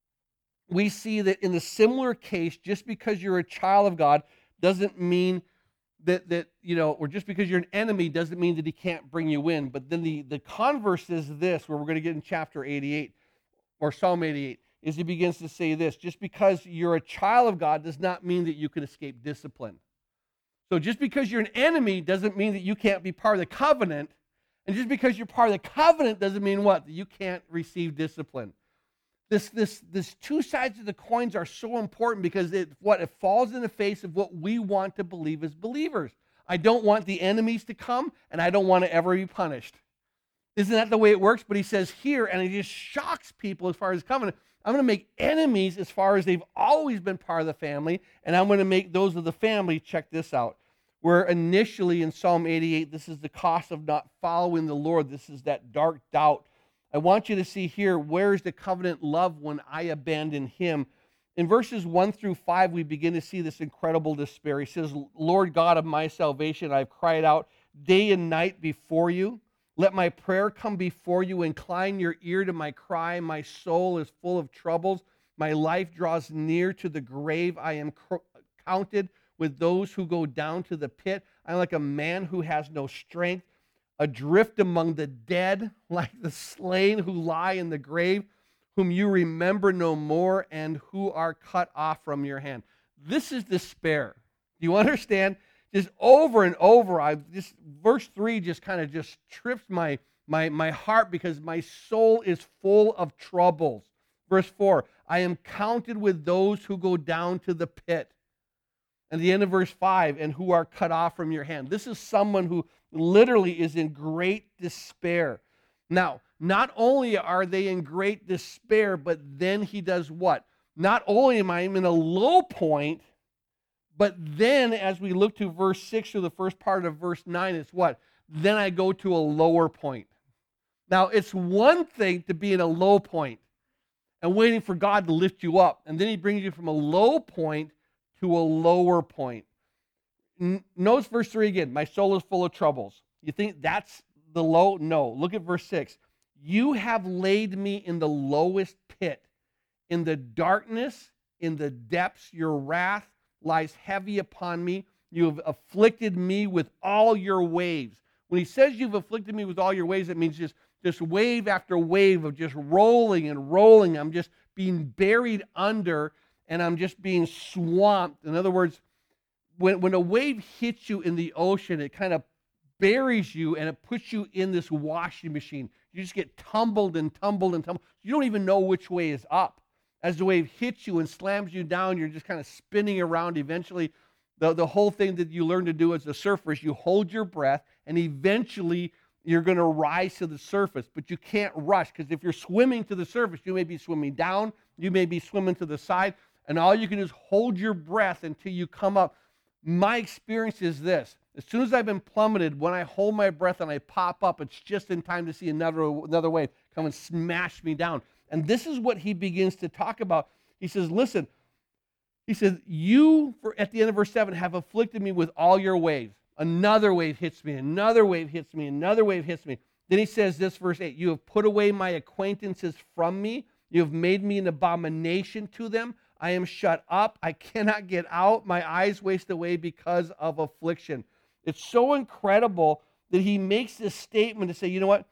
We see that in a similar case, just because you're a child of God doesn't mean that or just because you're an enemy doesn't mean that he can't bring you in. But then the converse is this, where we're going to get in chapter 88, or Psalm 88, is he begins to say this, just because you're a child of God does not mean that you can escape discipline. So just because you're an enemy doesn't mean that you can't be part of the covenant. And just because you're part of the covenant doesn't mean what? That you can't receive discipline. This two sides of the coins are so important because it falls in the face of what we want to believe as believers. I don't want the enemies to come, and I don't want to ever be punished. Isn't that the way it works? But he says here, and it just shocks people as far as covenant, I'm going to make enemies as far as they've always been part of the family, and I'm going to make those of the family, check this out, where initially in Psalm 88, this is the cost of not following the Lord. This is that dark doubt. I want you to see here, where's the covenant love when I abandon him? In verses 1 through 5, we begin to see this incredible despair. He says, Lord God of my salvation, I've cried out day and night before you. Let my prayer come before you. Incline your ear to my cry. My soul is full of troubles. My life draws near to the grave. I am counted with those who go down to the pit. I'm like a man who has no strength, adrift among the dead, like the slain who lie in the grave, whom you remember no more, and who are cut off from your hand. This is despair. Do you understand? Just over and over, verse 3 just kind of just trips my heart because my soul is full of troubles. Verse 4, I am counted with those who go down to the pit. And the end of verse 5, and who are cut off from your hand. This is someone who literally is in great despair. Now, not only are they in great despair, but then he does what? Not only am I in a low point, but then as we look to verse 6 or the first part of verse 9, it's what? Then I go to a lower point. Now, it's one thing to be in a low point and waiting for God to lift you up. And then he brings you from a low point to a lower point. Notice verse 3 again. My soul is full of troubles. You think that's the low? No. Look at verse 6. You have laid me in the lowest pit. In the darkness, in the depths, your wrath lies heavy upon me. You have afflicted me with all your waves. When he says you've afflicted me with all your waves, it means just wave after wave of just rolling and rolling. I'm just being buried under, and I'm just being swamped. In other words, when a wave hits you in the ocean, it kind of buries you and it puts you in this washing machine. You just get tumbled and tumbled and tumbled. You don't even know which way is up. As the wave hits you and slams you down, you're just kind of spinning around. Eventually, the whole thing that you learn to do as a surfer is you hold your breath, and eventually you're going to rise to the surface. But you can't rush, because if you're swimming to the surface, you may be swimming down, you may be swimming to the side, and all you can do is hold your breath until you come up. My experience is this. As soon as I've been plummeted, when I hold my breath and I pop up, it's just in time to see another wave come and smash me down. And this is what he begins to talk about. He says, listen, he says, at the end of verse 7, have afflicted me with all your waves. Another wave hits me, another wave hits me, another wave hits me. Then he says this, verse 8, you have put away my acquaintances from me. You have made me an abomination to them. I am shut up. I cannot get out. My eyes waste away because of affliction. It's so incredible that he makes this statement to say, you know what?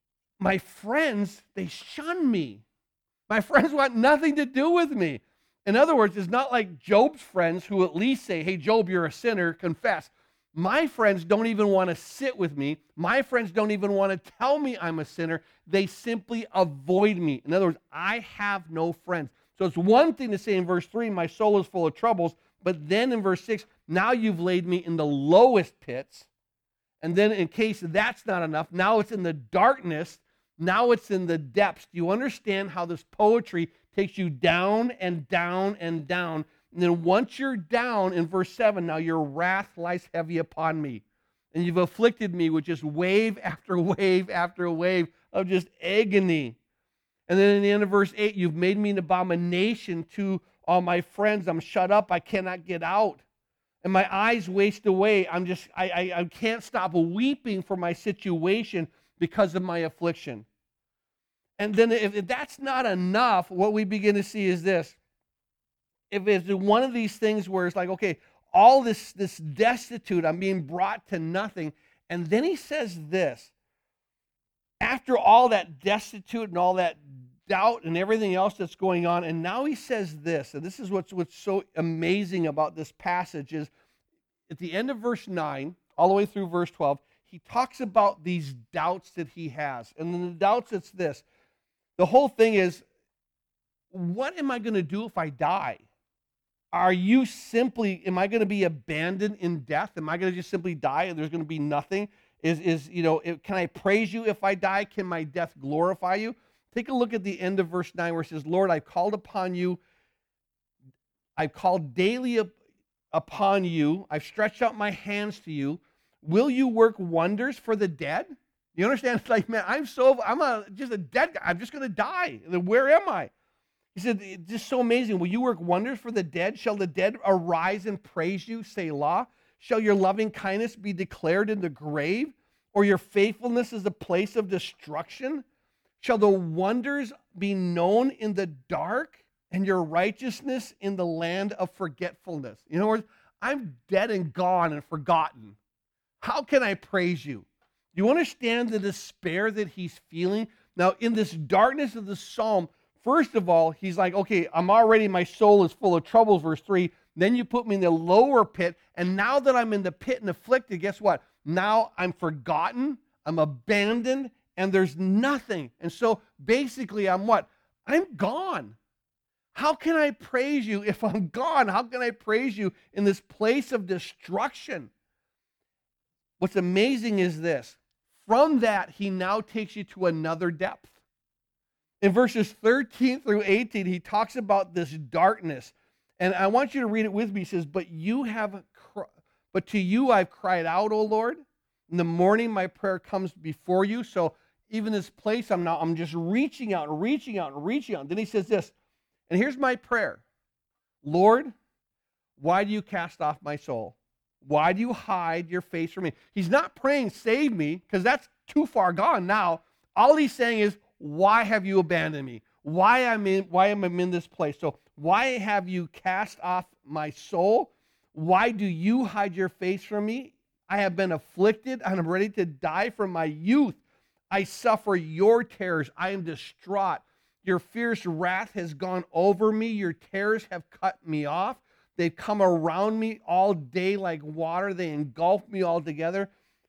My friends, they shun me. My friends want nothing to do with me. In other words, it's not like Job's friends who at least say, hey, Job, you're a sinner, confess. My friends don't even want to sit with me. My friends don't even want to tell me I'm a sinner. They simply avoid me. In other words, I have no friends. So it's one thing to say in verse 3, my soul is full of troubles, but then in verse 6, now you've laid me in the lowest pits. And then in case that's not enough, now it's in the darkness. Now it's in the depths. Do you understand how this poetry takes you down and down and down? And then once you're down in verse 7, now your wrath lies heavy upon me. And you've afflicted me with just wave after wave after wave of just agony. And then in the end of verse 8, you've made me an abomination to all my friends. I'm shut up. I cannot get out. And my eyes waste away. I can't stop weeping for my situation because of my affliction. And then if that's not enough, what we begin to see is this. If it's one of these things where it's like, okay, all this destitute, I'm being brought to nothing. And then he says this. After all that destitute and all that doubt and everything else that's going on, and now he says this, and this is what's so amazing about this passage is at the end of verse 9, all the way through verse 12, he talks about these doubts that he has. And in the doubts, it's this. The whole thing is, what am I going to do if I die? Am I going to be abandoned in death? Am I going to just simply die and there's going to be nothing? Can I praise you if I die? Can my death glorify you? Take a look at the end of verse 9 where it says, Lord, I've called upon you. I've called daily upon you. I've stretched out my hands to you. Will you work wonders for the dead? You understand? It's like, man, just a dead guy. I'm just going to die. Where am I? He said, it's just so amazing. Will you work wonders for the dead? Shall the dead arise and praise you, Selah? Shall your loving kindness be declared in the grave, or your faithfulness is a place of destruction? Shall the wonders be known in the dark, and your righteousness in the land of forgetfulness? In other words, I'm dead and gone and forgotten. How can I praise you? Do you understand the despair that he's feeling? Now, in this darkness of the psalm, first of all, he's like, okay, my soul is full of troubles, verse 3. Then you put me in the lower pit, and now that I'm in the pit and afflicted, guess what? Now I'm forgotten, I'm abandoned, and there's nothing. And so basically, I'm what? I'm gone. How can I praise you if I'm gone? How can I praise you in this place of destruction? What's amazing is this. From that, he now takes you to another depth. In verses 13 through 18, he talks about this darkness. And I want you to read it with me. He says, but to you I've cried out, O Lord. In the morning my prayer comes before you. So even this place, I'm just reaching out and reaching out and reaching out. And then he says this, and here's my prayer. Lord, why do you cast off my soul? Why do you hide your face from me? He's not praying, save me, because that's too far gone now. All he's saying is, why have you abandoned me? Why am I in this place? So why have you cast off my soul? Why do you hide your face from me? I have been afflicted and I'm ready to die from my youth. I suffer your terrors. I am distraught. Your fierce wrath has gone over me. Your terrors have cut me off. They've come around me all day like water. They engulf me altogether.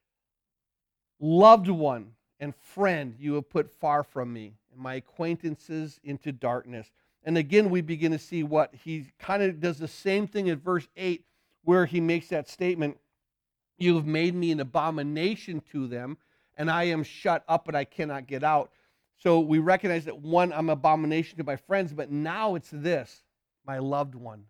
Loved one and friend, you have put far from me, and my acquaintances into darkness. And again, we begin to see what he kind of does the same thing in verse 8, where he makes that statement, you have made me an abomination to them, and I am shut up and I cannot get out. So we recognize that, one, I'm an abomination to my friends, but now it's this, my loved one.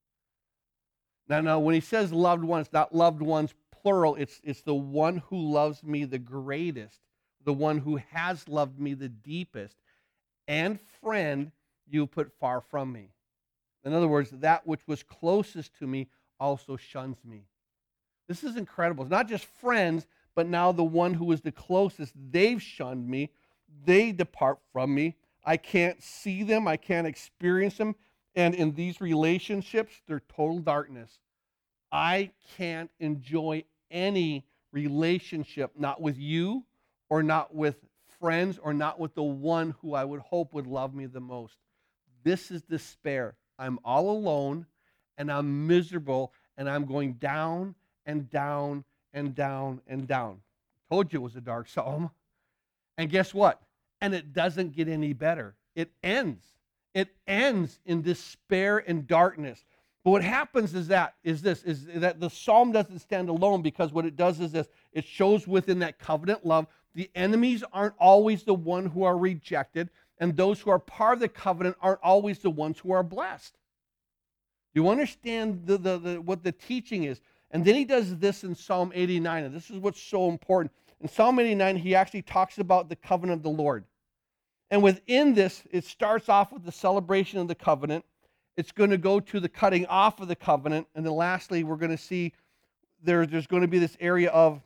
Now, when he says loved one, it's not loved ones plural. It's the one who loves me the greatest, the one who has loved me the deepest, and friend you put far from me. In other words, that which was closest to me also shuns me. This is incredible. It's not just friends, but now the one who is the closest, they've shunned me. They depart from me. I can't see them. I can't experience them. And in these relationships, they're total darkness. I can't enjoy any relationship, not with you, or not with friends, or not with the one who I would hope would love me the most. This is despair. I'm all alone, and I'm miserable, and I'm going down and down and down and down. I told you it was a dark psalm. And guess what? And it doesn't get any better. It ends. It ends in despair and darkness. But what happens is that the psalm doesn't stand alone, because what it does is this. It shows within that covenant love, the enemies aren't always the one who are rejected, and those who are part of the covenant aren't always the ones who are blessed. You understand what the teaching is? And then he does this in Psalm 89, and this is what's so important. In Psalm 89, he actually talks about the covenant of the Lord. And within this, it starts off with the celebration of the covenant. It's going to go to the cutting off of the covenant. And then lastly, we're going to see there's going to be this area of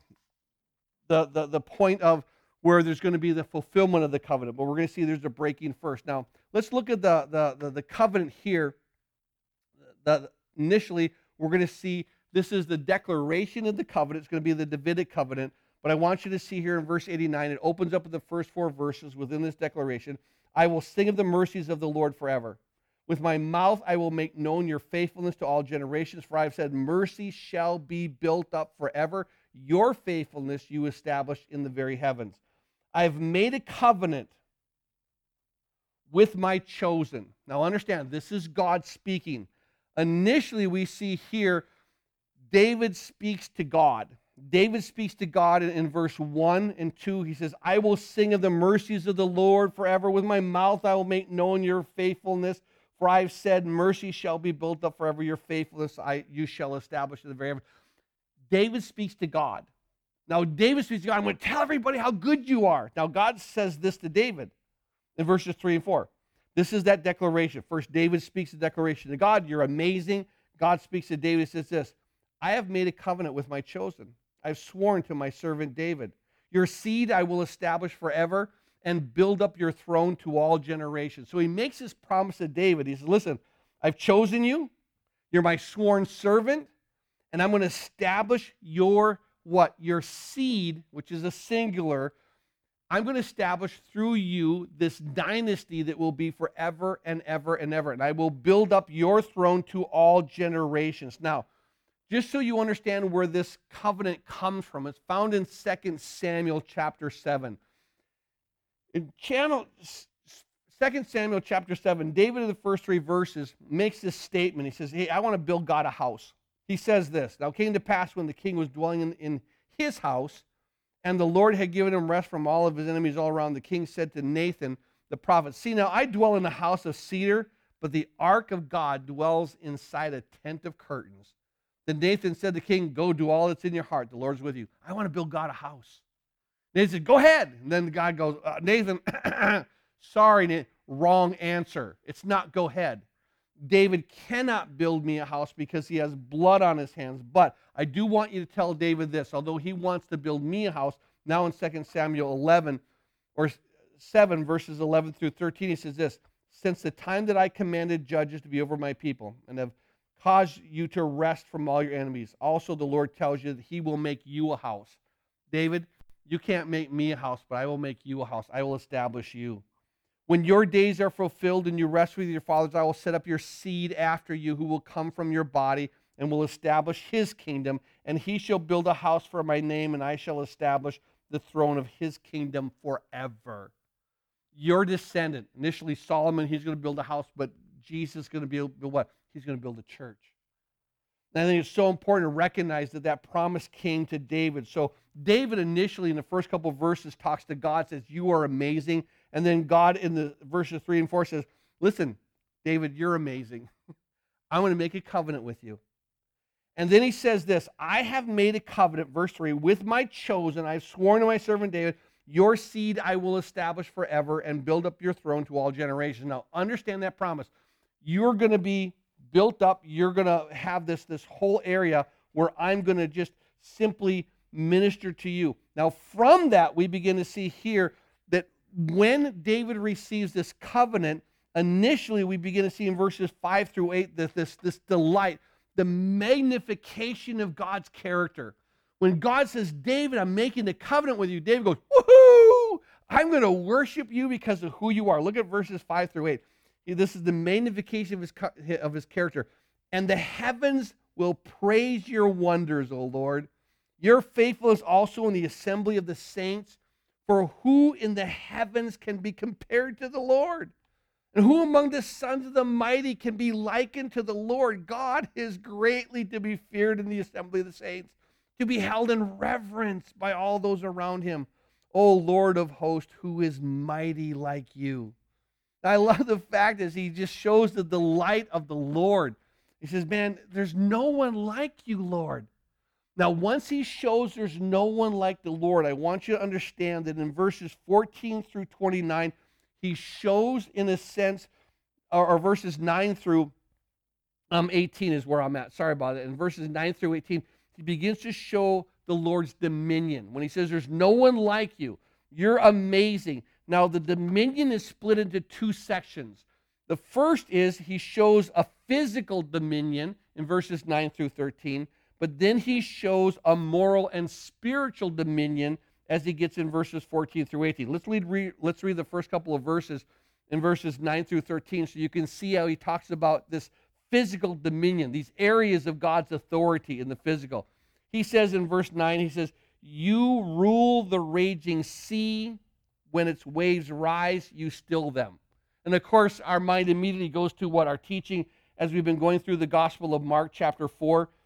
the point of where there's going to be the fulfillment of the covenant. But we're going to see there's a breaking first. Now, let's look at the covenant here. Initially, we're going to see this is the declaration of the covenant. It's going to be the Davidic covenant. But I want you to see here in verse 89, it opens up with the first 4 verses within this declaration. I will sing of the mercies of the Lord forever. With my mouth I will make known your faithfulness to all generations, for I have said, mercy shall be built up forever. Your faithfulness you established in the very heavens. I have made a covenant with my chosen. Now understand, this is God speaking. Initially we see here, David speaks to God. David speaks to God in verse 1 and 2. He says, I will sing of the mercies of the Lord forever. With my mouth I will make known your faithfulness. For I have said, mercy shall be built up forever. Your faithfulness you shall establish to the very end. David speaks to God. Now, David speaks to God. I'm going to tell everybody how good you are. Now, God says this to David in verses 3 and 4. This is that declaration. First, David speaks the declaration to God. You're amazing. God speaks to David and says this, I have made a covenant with my chosen. I've sworn to my servant David. Your seed I will establish forever and build up your throne to all generations. So he makes this promise to David. He says, listen, I've chosen you. You're my sworn servant. And I'm going to establish your what? Your seed, which is a singular. I'm going to establish through you this dynasty that will be forever and ever and ever. And I will build up your throne to all generations. Now, just so you understand where this covenant comes from, it's found in 2 Samuel chapter 7. In 2 Samuel chapter 7, David in the first 3 verses makes this statement. He says, hey, I want to build God a house. He says this, now it came to pass when the king was dwelling in his house, and the Lord had given him rest from all of his enemies all around, the king said to Nathan the prophet, see, now I dwell in a house of cedar, but the ark of God dwells inside a tent of curtains. Then Nathan said to the king, go do all that's in your heart. The Lord's with you. I want to build God a house. Nathan said, go ahead. And then God goes, Nathan, sorry, wrong answer. It's not go ahead. David cannot build me a house because he has blood on his hands. But I do want you to tell David this. Although he wants to build me a house, now in 2 Samuel 11, or 7, verses 11 through 13, he says this, since the time that I commanded judges to be over my people and have caused you to rest from all your enemies. Also, the Lord tells you that he will make you a house. David, you can't make me a house, but I will make you a house. I will establish you. When your days are fulfilled and you rest with your fathers, I will set up your seed after you who will come from your body and will establish his kingdom. And he shall build a house for my name, and I shall establish the throne of his kingdom forever. Your descendant, initially Solomon, he's going to build a house, but Jesus is going to build what? He's going to build a church. And I think it's so important to recognize that that promise came to David. So David initially in the first couple of verses talks to God, says, you are amazing. And then God in the verses 3 and 4 says, listen, David, you're amazing. I'm going to make a covenant with you. And then he says this, I have made a covenant, verse 3, with my chosen. I've sworn to my servant David, your seed I will establish forever and build up your throne to all generations. Now, understand that promise. You're going to be built up. You're going to have this whole area where I'm going to just simply minister to you. Now, from that, we begin to see here that when David receives this covenant, initially we begin to see in verses 5 through 8 that this delight, the magnification of God's character. When God says, David, I'm making a covenant with you, David goes, woohoo! I'm going to worship you because of who you are. Look at verses 5 through 8. This is the magnification of his character. And the heavens will praise your wonders, O Lord. Your faithfulness also in the assembly of the saints. For who in the heavens can be compared to the Lord? And who among the sons of the mighty can be likened to the Lord? God is greatly to be feared in the assembly of the saints, to be held in reverence by all those around him. O Lord of hosts, who is mighty like you? I love the fact that he just shows the delight of the Lord. He says, man, there's no one like you, Lord. Now, once he shows there's no one like the Lord, I want you to understand that in verses 14 through 29, he shows in a sense, or verses 9 through 18 is where I'm at. Sorry about it. In verses 9 through 18, he begins to show the Lord's dominion. When he says there's no one like you, you're amazing. Now, the dominion is split into 2 sections. The first is he shows a physical dominion in verses 9 through 13, but then he shows a moral and spiritual dominion as he gets in verses 14 through 18. Let's read the first couple of verses in verses 9 through 13 so you can see how he talks about this physical dominion, these areas of God's authority in the physical. He says in verse 9, he says, you rule the raging sea. When its waves rise, you still them. And of course, our mind immediately goes to what our teaching as we've been going through the Gospel of Mark chapter 4.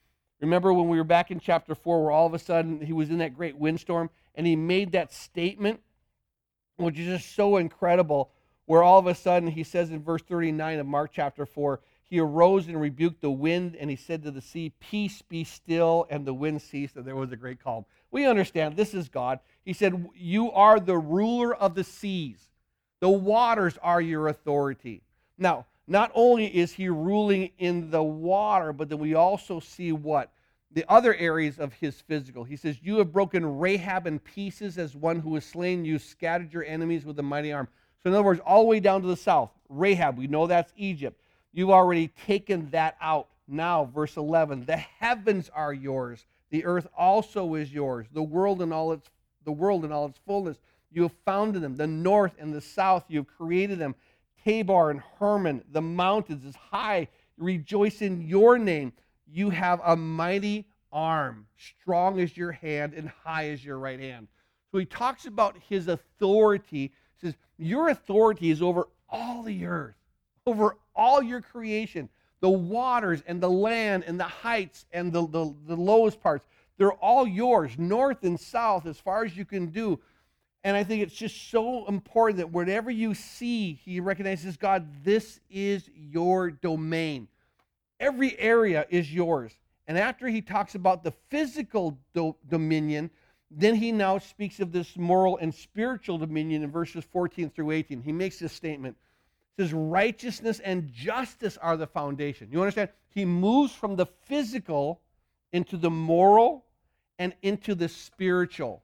Remember when we were back in chapter 4 where all of a sudden he was in that great windstorm and he made that statement, which is just so incredible, where all of a sudden he says in verse 39 of Mark chapter 4, he arose and rebuked the wind, and he said to the sea, "Peace, be still," and the wind ceased, and there was a great calm. We understand this is God. He said, "You are the ruler of the seas. The waters are your authority." Now, not only is he ruling in the water, but then we also see what? The other areas of his physical. He says, "You have broken Rahab in pieces as one who was slain. You scattered your enemies with a mighty arm." So in other words, all the way down to the south, Rahab, we know that's Egypt. You've already taken that out. Now, verse 11, "The heavens are yours. The earth also is yours. The world and all its fullness. You have founded them. The north and the south, you have created them. Tabor and Hermon, the mountains is high. Rejoice in your name. You have a mighty arm. Strong is your hand and high is your right hand." So he talks about his authority. He says, your authority is over all the earth, over all your creation, the waters and the land and the heights and the lowest parts. They're all yours, north and south, as far as you can do. And I think it's just so important that whatever you see, he recognizes, God, this is your domain. Every area is yours. And after he talks about the physical dominion, then he now speaks of this moral and spiritual dominion in verses 14 through 18. He makes this statement. He says, righteousness and justice are the foundation. You understand? He moves from the physical into the moral and into the spiritual.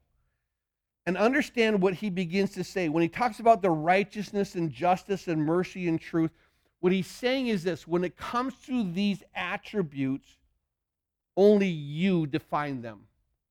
And understand what he begins to say. When he talks about the righteousness and justice and mercy and truth, what he's saying is this: when it comes to these attributes, only you define them.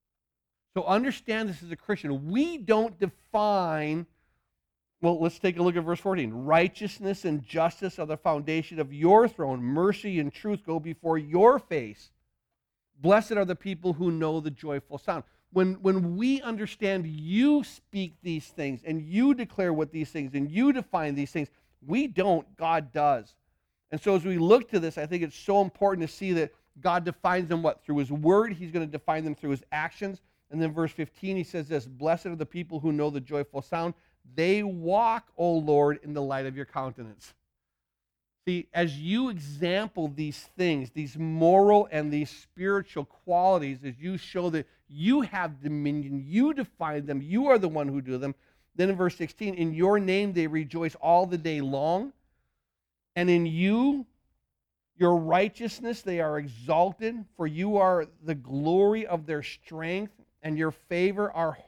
So understand this as a Christian. We don't define, well, let's take a look at verse 14. Righteousness and justice are the foundation of your throne. Mercy and truth go before your face. Blessed are the people who know the joyful sound. When we understand you speak these things and you declare what these things and you define these things, we don't, God does. And so as we look to this, I think it's so important to see that God defines them what? Through his word. He's going to define them through his actions. And then verse 15, he says this: blessed are the people who know the joyful sound. They walk, O Lord, in the light of your countenance. See, as you example these things, these moral and these spiritual qualities, as you show that you have dominion, you define them, you are the one who do them. Then in verse 16, in your name they rejoice all the day long, and in you, your righteousness, they are exalted, for you are the glory of their strength, and in your favor our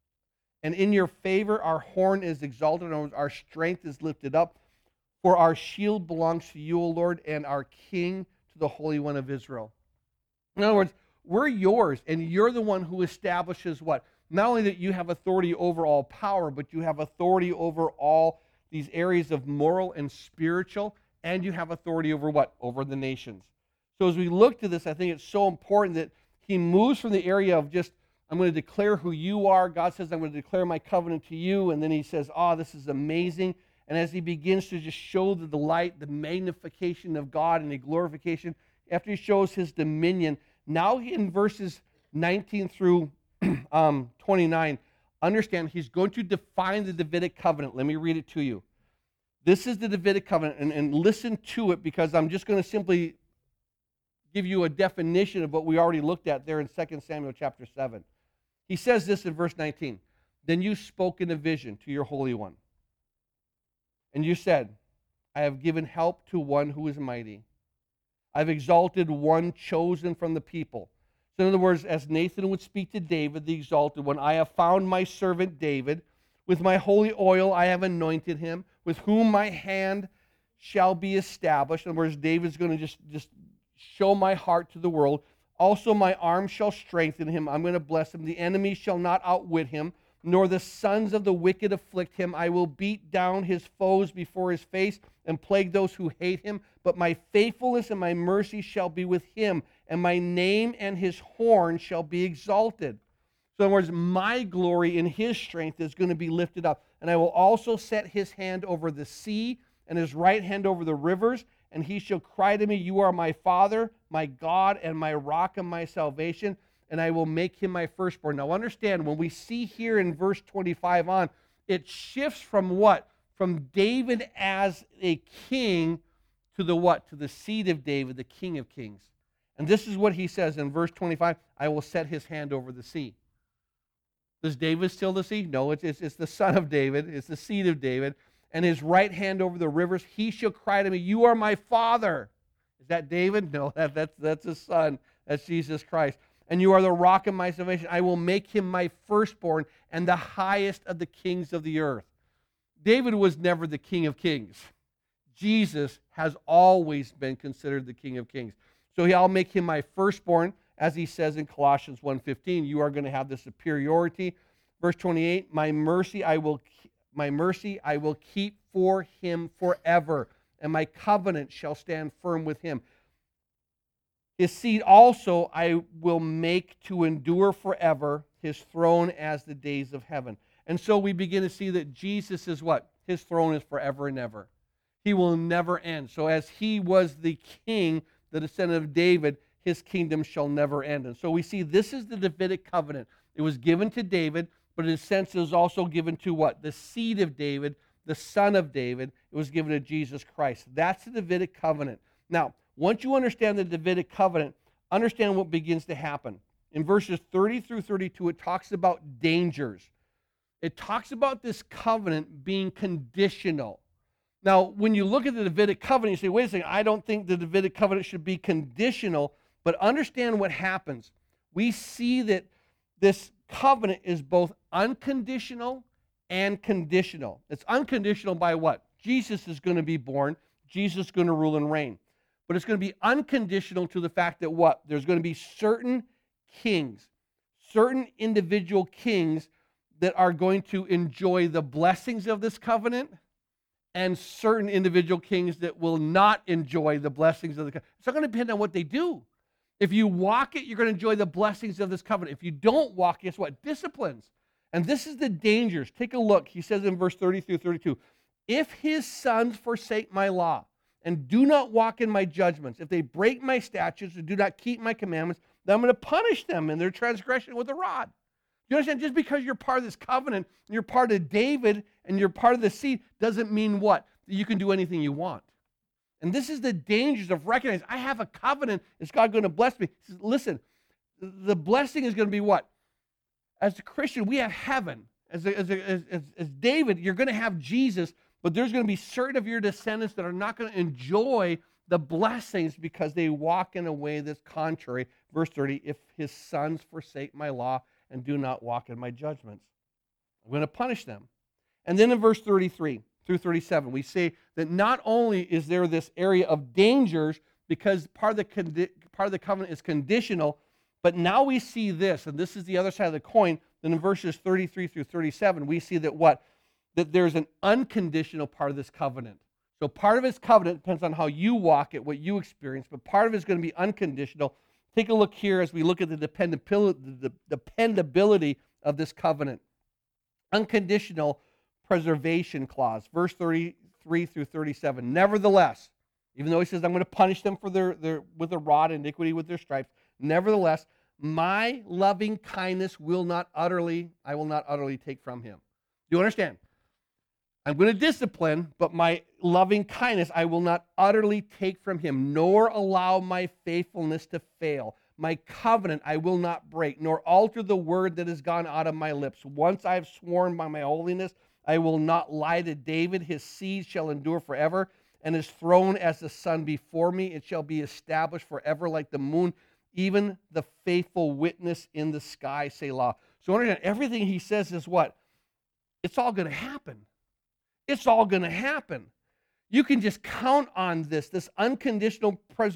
horn is exalted, and our strength is lifted up. For our shield belongs to you, O Lord, and our King to the Holy One of Israel. In other words, we're yours, and you're the one who establishes what? Not only that you have authority over all power, but you have authority over all these areas of moral and spiritual, and you have authority over what? Over the nations. So as we look to this, I think it's so important that he moves from the area of just, I'm going to declare who you are. God says, I'm going to declare my covenant to you. And then he says, this is amazing. And as he begins to just show the delight, the magnification of God and the glorification, after he shows his dominion, now in verses 19 through 29, understand he's going to define the Davidic covenant. Let me read it to you. This is the Davidic covenant, and listen to it, because I'm just going to simply give you a definition of what we already looked at there in 2 Samuel chapter 7. He says this in verse 19, then you spoke in a vision to your Holy One. And you said, I have given help to one who is mighty. I've exalted one chosen from the people. So in other words, as Nathan would speak to David, the exalted one, I have found my servant David. With my holy oil I have anointed him, with whom my hand shall be established. In other words, David's going to just show my heart to the world. Also my arm shall strengthen him. I'm going to bless him. The enemy shall not outwit him, nor the sons of the wicked afflict him. I will beat down his foes before his face and plague those who hate him. But my faithfulness and my mercy shall be with him, and my name and his horn shall be exalted. So in other words, my glory in his strength is going to be lifted up. And I will also set his hand over the sea and his right hand over the rivers, and he shall cry to me, you are my Father, my God, and my rock and my salvation, and I will make him my firstborn. Now understand, when we see here in verse 25 on, it shifts from what? From David as a king to the what? To the seed of David, the King of Kings. And this is what he says in verse 25, I will set his hand over the sea. Is David still the seed? No, it's the son of David. It's the seed of David. And his right hand over the rivers. He shall cry to me, you are my Father. Is that David? No, that's his son. That's Jesus Christ. And you are the rock of my salvation. I will make him my firstborn and the highest of the kings of the earth. David was never the King of Kings. Jesus has always been considered the King of Kings. So I'll make him my firstborn, as he says in Colossians 1:15. You are going to have the superiority. Verse 28, my mercy I will keep for him forever, and my covenant shall stand firm with him. His seed also I will make to endure forever, his throne as the days of heaven. And so we begin to see that Jesus is what? His throne is forever and ever. He will never end. So as he was the king, the descendant of David, his kingdom shall never end. And so we see this is the Davidic covenant. It was given to David, but in a sense it was also given to what? The seed of David, the son of David. It was given to Jesus Christ. That's the Davidic covenant. Now, once you understand the Davidic covenant, understand what begins to happen. In verses 30 through 32, it talks about dangers. It talks about this covenant being conditional. Now, when you look at the Davidic covenant, you say, wait a second, I don't think the Davidic covenant should be conditional, but understand what happens. We see that this covenant is both unconditional and conditional. It's unconditional by what? Jesus is going to be born. Jesus is going to rule and reign. But it's going to be unconditional to the fact that what? There's going to be certain kings, certain individual kings that are going to enjoy the blessings of this covenant, and certain individual kings that will not enjoy the blessings of the covenant. It's not going to depend on what they do. If you walk it, you're going to enjoy the blessings of this covenant. If you don't walk it, guess what? Disciplines. And this is the dangers. Take a look. He says in verse 30 through 32, if his sons forsake my law and do not walk in my judgments, if they break my statutes and do not keep my commandments, then I'm going to punish them in their transgression with a rod. You understand? Just because you're part of this covenant, and you're part of David, and you're part of the seed, doesn't mean what? That you can do anything you want. And this is the dangers of recognizing, I have a covenant. Is God going to bless me? He says, listen, the blessing is going to be what? As a Christian, we have heaven. As David, you're going to have Jesus, but there's going to be certain of your descendants that are not going to enjoy the blessings because they walk in a way that's contrary. Verse 30, if his sons forsake my law and do not walk in my judgments, I'm going to punish them. And then in verse 33 through 37, we say that not only is there this area of dangers because part of the covenant is conditional, but now we see this, and this is the other side of the coin. Then in verses 33 through 37, we see that what? That there's an unconditional part of this covenant. So part of his covenant depends on how you walk it, what you experience, but part of it is going to be unconditional. Take a look here as we look at the dependability of this covenant. Unconditional preservation clause, verse 33 through 37. Nevertheless, even though he says, I'm going to punish them for their with a rod, iniquity with their stripes, nevertheless, my loving kindness I will not utterly take from him. Do you understand? I'm going to discipline, but my loving kindness I will not utterly take from him, nor allow my faithfulness to fail. My covenant I will not break, nor alter the word that has gone out of my lips. Once I have sworn by my holiness, I will not lie to David. His seed shall endure forever, and his throne as the sun before me. It shall be established forever like the moon, even the faithful witness in the sky, Selah. So understand, everything he says is what? It's all going to happen. It's all going to happen. You can just count on this unconditional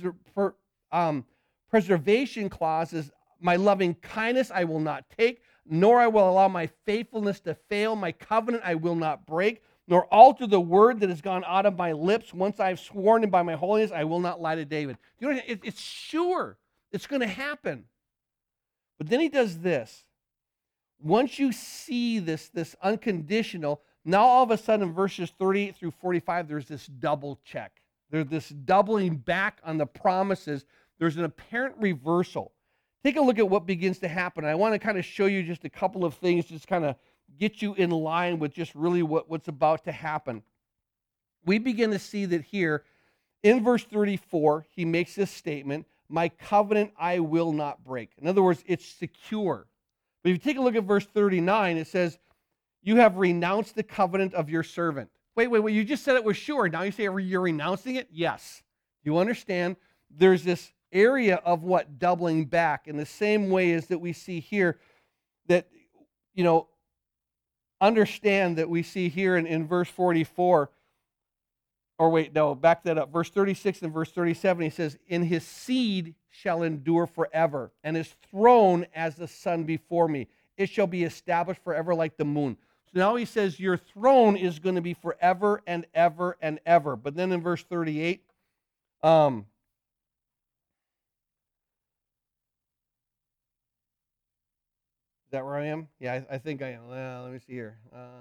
preservation clause is my loving kindness I will not take, nor I will allow my faithfulness to fail. My covenant I will not break, nor alter the word that has gone out of my lips. Once I have sworn and by my holiness, I will not lie to David. You know, it's sure. It's going to happen. But then he does this. Once you see this unconditional, now all of a sudden in verses 30 through 45, there's this double check. There's this doubling back on the promises. There's an apparent reversal. Take a look at what begins to happen. I want to kind of show you just a couple of things, just kind of get you in line with just really what's about to happen. We begin to see that here in verse 34, he makes this statement, my covenant I will not break. In other words, it's secure. But if you take a look at verse 39, it says, you have renounced the covenant of your servant. Wait, you just said it was sure. Now you say you're renouncing it? Yes. You understand? There's this area of what doubling back in the same way as that we see here that, understand that we see here in verse 44. Or wait, no, back that up. Verse 36 and verse 37, he says, in his seed shall endure forever, and his throne as the sun before me. It shall be established forever like the moon. So now he says, your throne is going to be forever and ever and ever. But then in verse 38, is that where I am? Yeah, I think I am. Let me see here.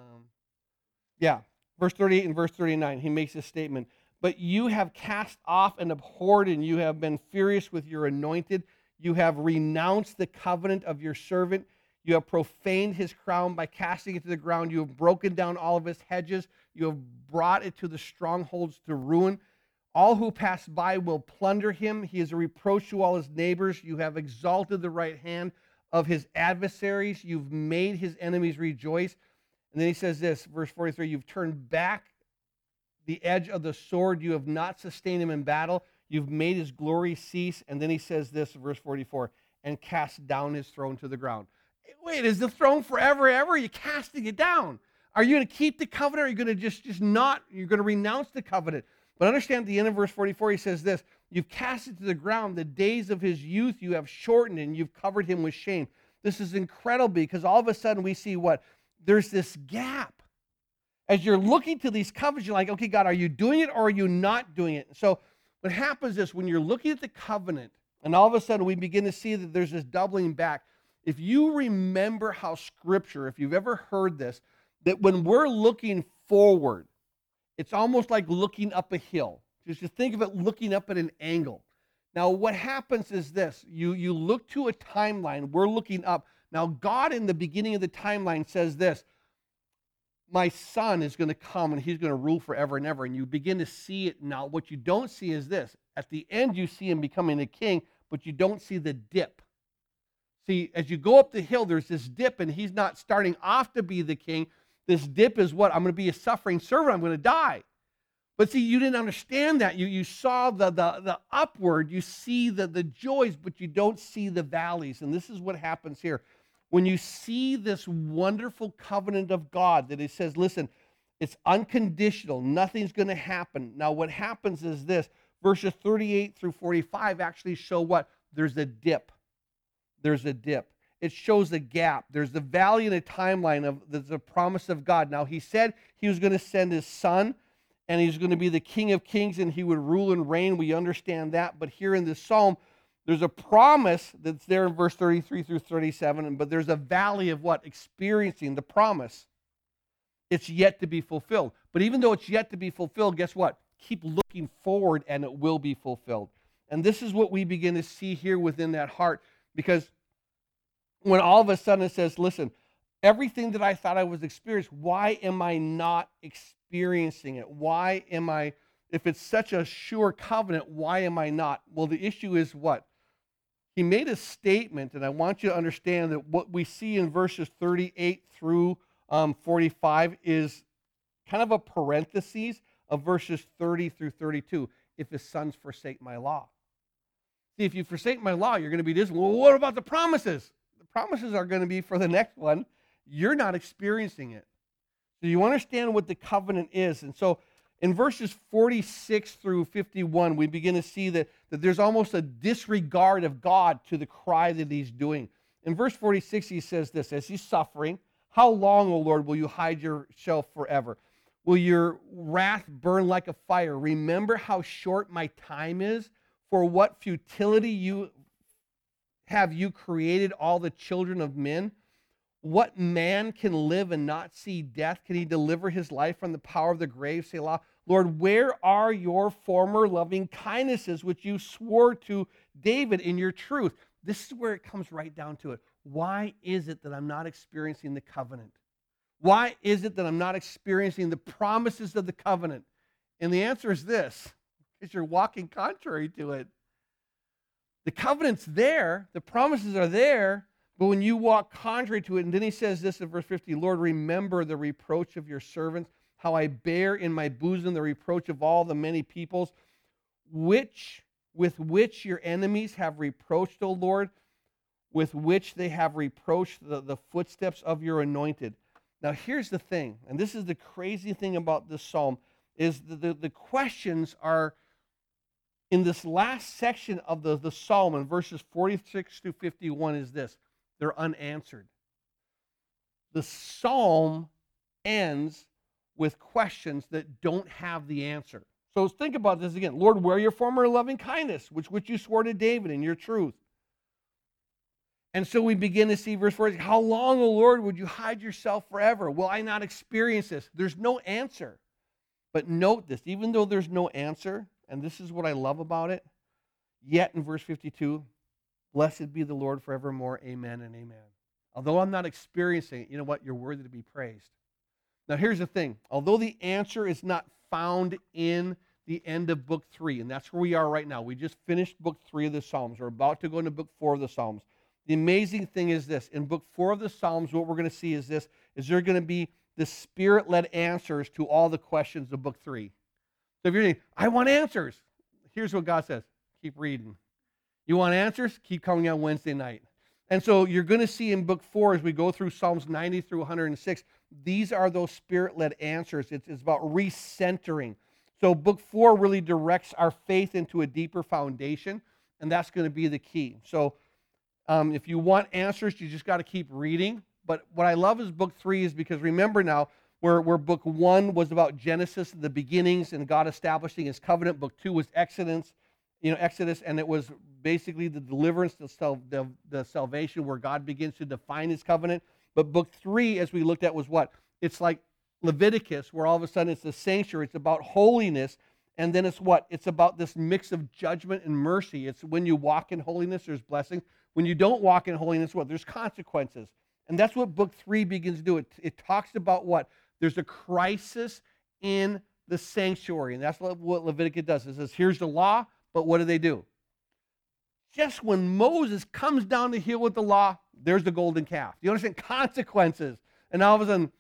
Verse 38 and verse 39, he makes this statement. But you have cast off and abhorred, and you have been furious with your anointed. You have renounced the covenant of your servant. You have profaned his crown by casting it to the ground. You have broken down all of his hedges. You have brought it to the strongholds to ruin. All who pass by will plunder him. He is a reproach to all his neighbors. You have exalted the right hand of his adversaries. You've made his enemies rejoice. And then he says this, verse 43, you've turned back the edge of the sword. You have not sustained him in battle. You've made his glory cease. And then he says this, verse 44, and cast down his throne to the ground. Wait, is the throne forever, ever? Are you casting it down? Are you going to keep the covenant? Or are you going to just not? You're going to renounce the covenant. But understand at the end of verse 44, he says this, you've cast it to the ground. The days of his youth you have shortened, and you've covered him with shame. This is incredible because all of a sudden we see what? There's this gap. As you're looking to these covenants, you're like, okay, God, are you doing it or are you not doing it? So what happens is when you're looking at the covenant, and all of a sudden we begin to see that there's this doubling back. If you remember how Scripture, if you've ever heard this, that when we're looking forward, it's almost like looking up a hill. Just think of it looking up at an angle. Now what happens is this. You look to a timeline. We're looking up. Now, God in the beginning of the timeline says this, my son is going to come and he's going to rule forever and ever. And you begin to see it now. What you don't see is this. At the end, you see him becoming a king, but you don't see the dip. See, as you go up the hill, there's this dip, and he's not starting off to be the king. This dip is what? I'm going to be a suffering servant. I'm going to die. But see, you didn't understand that. You saw the upward. You see the joys, but you don't see the valleys. And this is what happens here. When you see this wonderful covenant of God that it says, listen, it's unconditional. Nothing's going to happen. Now, what happens is this. Verses 38 through 45 actually show what? There's a dip. There's a dip. It shows a gap. There's the valley and a timeline of the promise of God. Now, he said he was going to send his son, and he's going to be the King of Kings, and he would rule and reign. We understand that. But here in this psalm, there's a promise that's there in verse 33 through 37, but there's a valley of what? Experiencing the promise. It's yet to be fulfilled. But even though it's yet to be fulfilled, guess what? Keep looking forward, and it will be fulfilled. And this is what we begin to see here within that heart, because when all of a sudden it says, listen, everything that I thought I was experiencing, why am I not experiencing it? Why am I, if it's such a sure covenant, why am I not? Well, the issue is what? He made a statement, and I want you to understand that what we see in verses 38 through 45 is kind of a parenthesis of verses 30 through 32. If his sons forsake my law. See, if you forsake my law, you're going to be this. Well, what about the promises? The promises are going to be for the next one. You're not experiencing it. So you understand what the covenant is. And so in verses 46 through 51, we begin to see that there's almost a disregard of God to the cry that he's doing. In verse 46, he says this, as he's suffering, how long, O Lord, will you hide yourself forever? Will your wrath burn like a fire? Remember how short my time is? For what futility you created all the children of men? What man can live and not see death? Can he deliver his life from the power of the grave? Selah. Lord, where are your former loving kindnesses, which you swore to David in your truth? This is where it comes right down to it. Why is it that I'm not experiencing the covenant? Why is it that I'm not experiencing the promises of the covenant? And the answer is this: because you're walking contrary to it. The covenant's there, the promises are there, but when you walk contrary to it, and then he says this in verse 50, Lord, remember the reproach of your servants, how I bear in my bosom the reproach of all the many peoples, with which your enemies have reproached, O Lord, with which they have reproached the footsteps of your anointed. Now here's the thing, and this is the crazy thing about this psalm, is the questions are in this last section of the psalm, in verses 46 to 51, is this: they're unanswered. The psalm ends with questions that don't have the answer. So think about this again. Lord, where are your former loving kindness, which you swore to David in your truth? And so we begin to see verse 40, how long, O Lord, would you hide yourself forever? Will I not experience this? There's no answer. But note this, even though there's no answer, and this is what I love about it, yet in verse 52, blessed be the Lord forevermore, amen and amen. Although I'm not experiencing it, you know what? You're worthy to be praised. Now here's the thing. Although the answer is not found in the end of book 3, and that's where we are right now. We just finished book 3 of the Psalms. We're about to go into book 4 of the Psalms. The amazing thing is this. In book 4 of the Psalms, what we're going to see is this, is there going to be the Spirit-led answers to all the questions of book 3. So if you're thinking, I want answers, here's what God says. Keep reading. You want answers? Keep coming on Wednesday night. And so you're going to see in book 4, as we go through Psalms 90 through 106, these are those Spirit-led answers. It's about recentering. So book 4 really directs our faith into a deeper foundation, and that's going to be the key. So if you want answers, you just got to keep reading. But what I love is book 3 is because remember now, where book 1 was about Genesis, the beginnings, and God establishing his covenant. Book 2 was Exodus, and it was basically the deliverance, the salvation, where God begins to define his covenant. But book 3, as we looked at, was what? It's like Leviticus, where all of a sudden it's the sanctuary. It's about holiness. And then it's what? It's about this mix of judgment and mercy. It's when you walk in holiness, there's blessing. When you don't walk in holiness, what? There's consequences. And that's what book 3 begins to do. It talks about what? There's a crisis in the sanctuary. And that's what Leviticus does. It says, here's the law, but what do? Just when Moses comes down the hill with the law, there's the golden calf. You understand? Consequences. And all of a sudden,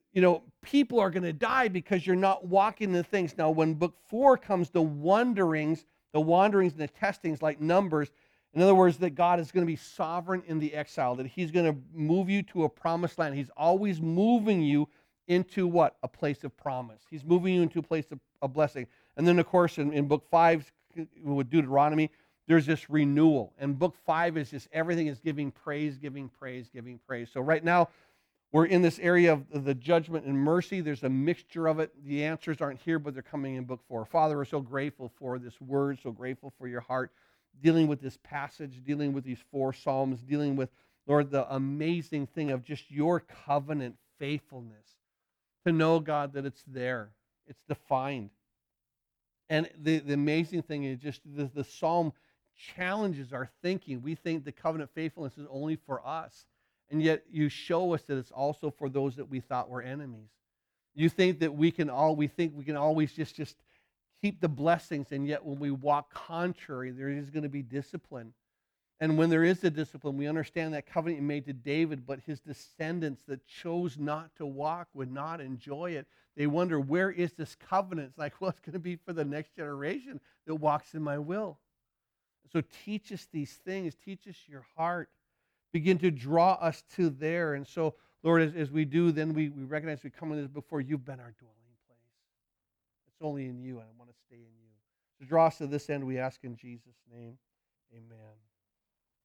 people are going to die because you're not walking the things. Now, when book 4 comes, the wanderings and the testings, like Numbers, in other words, that God is going to be sovereign in the exile, that he's going to move you to a promised land. He's always moving you into what? A place of promise. He's moving you into a place of blessing. And then, of course, in book 5, with Deuteronomy, there's this renewal. And book 5 is just everything is giving praise. So right now, we're in this area of the judgment and mercy. There's a mixture of it. The answers aren't here, but they're coming in book 4. Father, we're so grateful for this word, so grateful for your heart, dealing with this passage, dealing with these 4 Psalms, dealing with, Lord, the amazing thing of just your covenant faithfulness. To know, God, that it's there. It's defined. And the amazing thing is just the Psalm challenges our thinking. We think the covenant faithfulness is only for us. And yet you show us that it's also for those that we thought were enemies. You think that we can always just keep the blessings, and yet when we walk contrary, there is going to be discipline. And when there is a discipline, we understand that covenant you made to David, but his descendants that chose not to walk would not enjoy it. They wonder, where is this covenant? It's like, well, it's going to be for the next generation that walks in my will. So teach us these things. Teach us your heart. Begin to draw us to there. And so, Lord, as we do, then we recognize we come in this before you've been our dwelling place. It's only in you, and I want to stay in you. So draw us to this end, we ask in Jesus' name. Amen.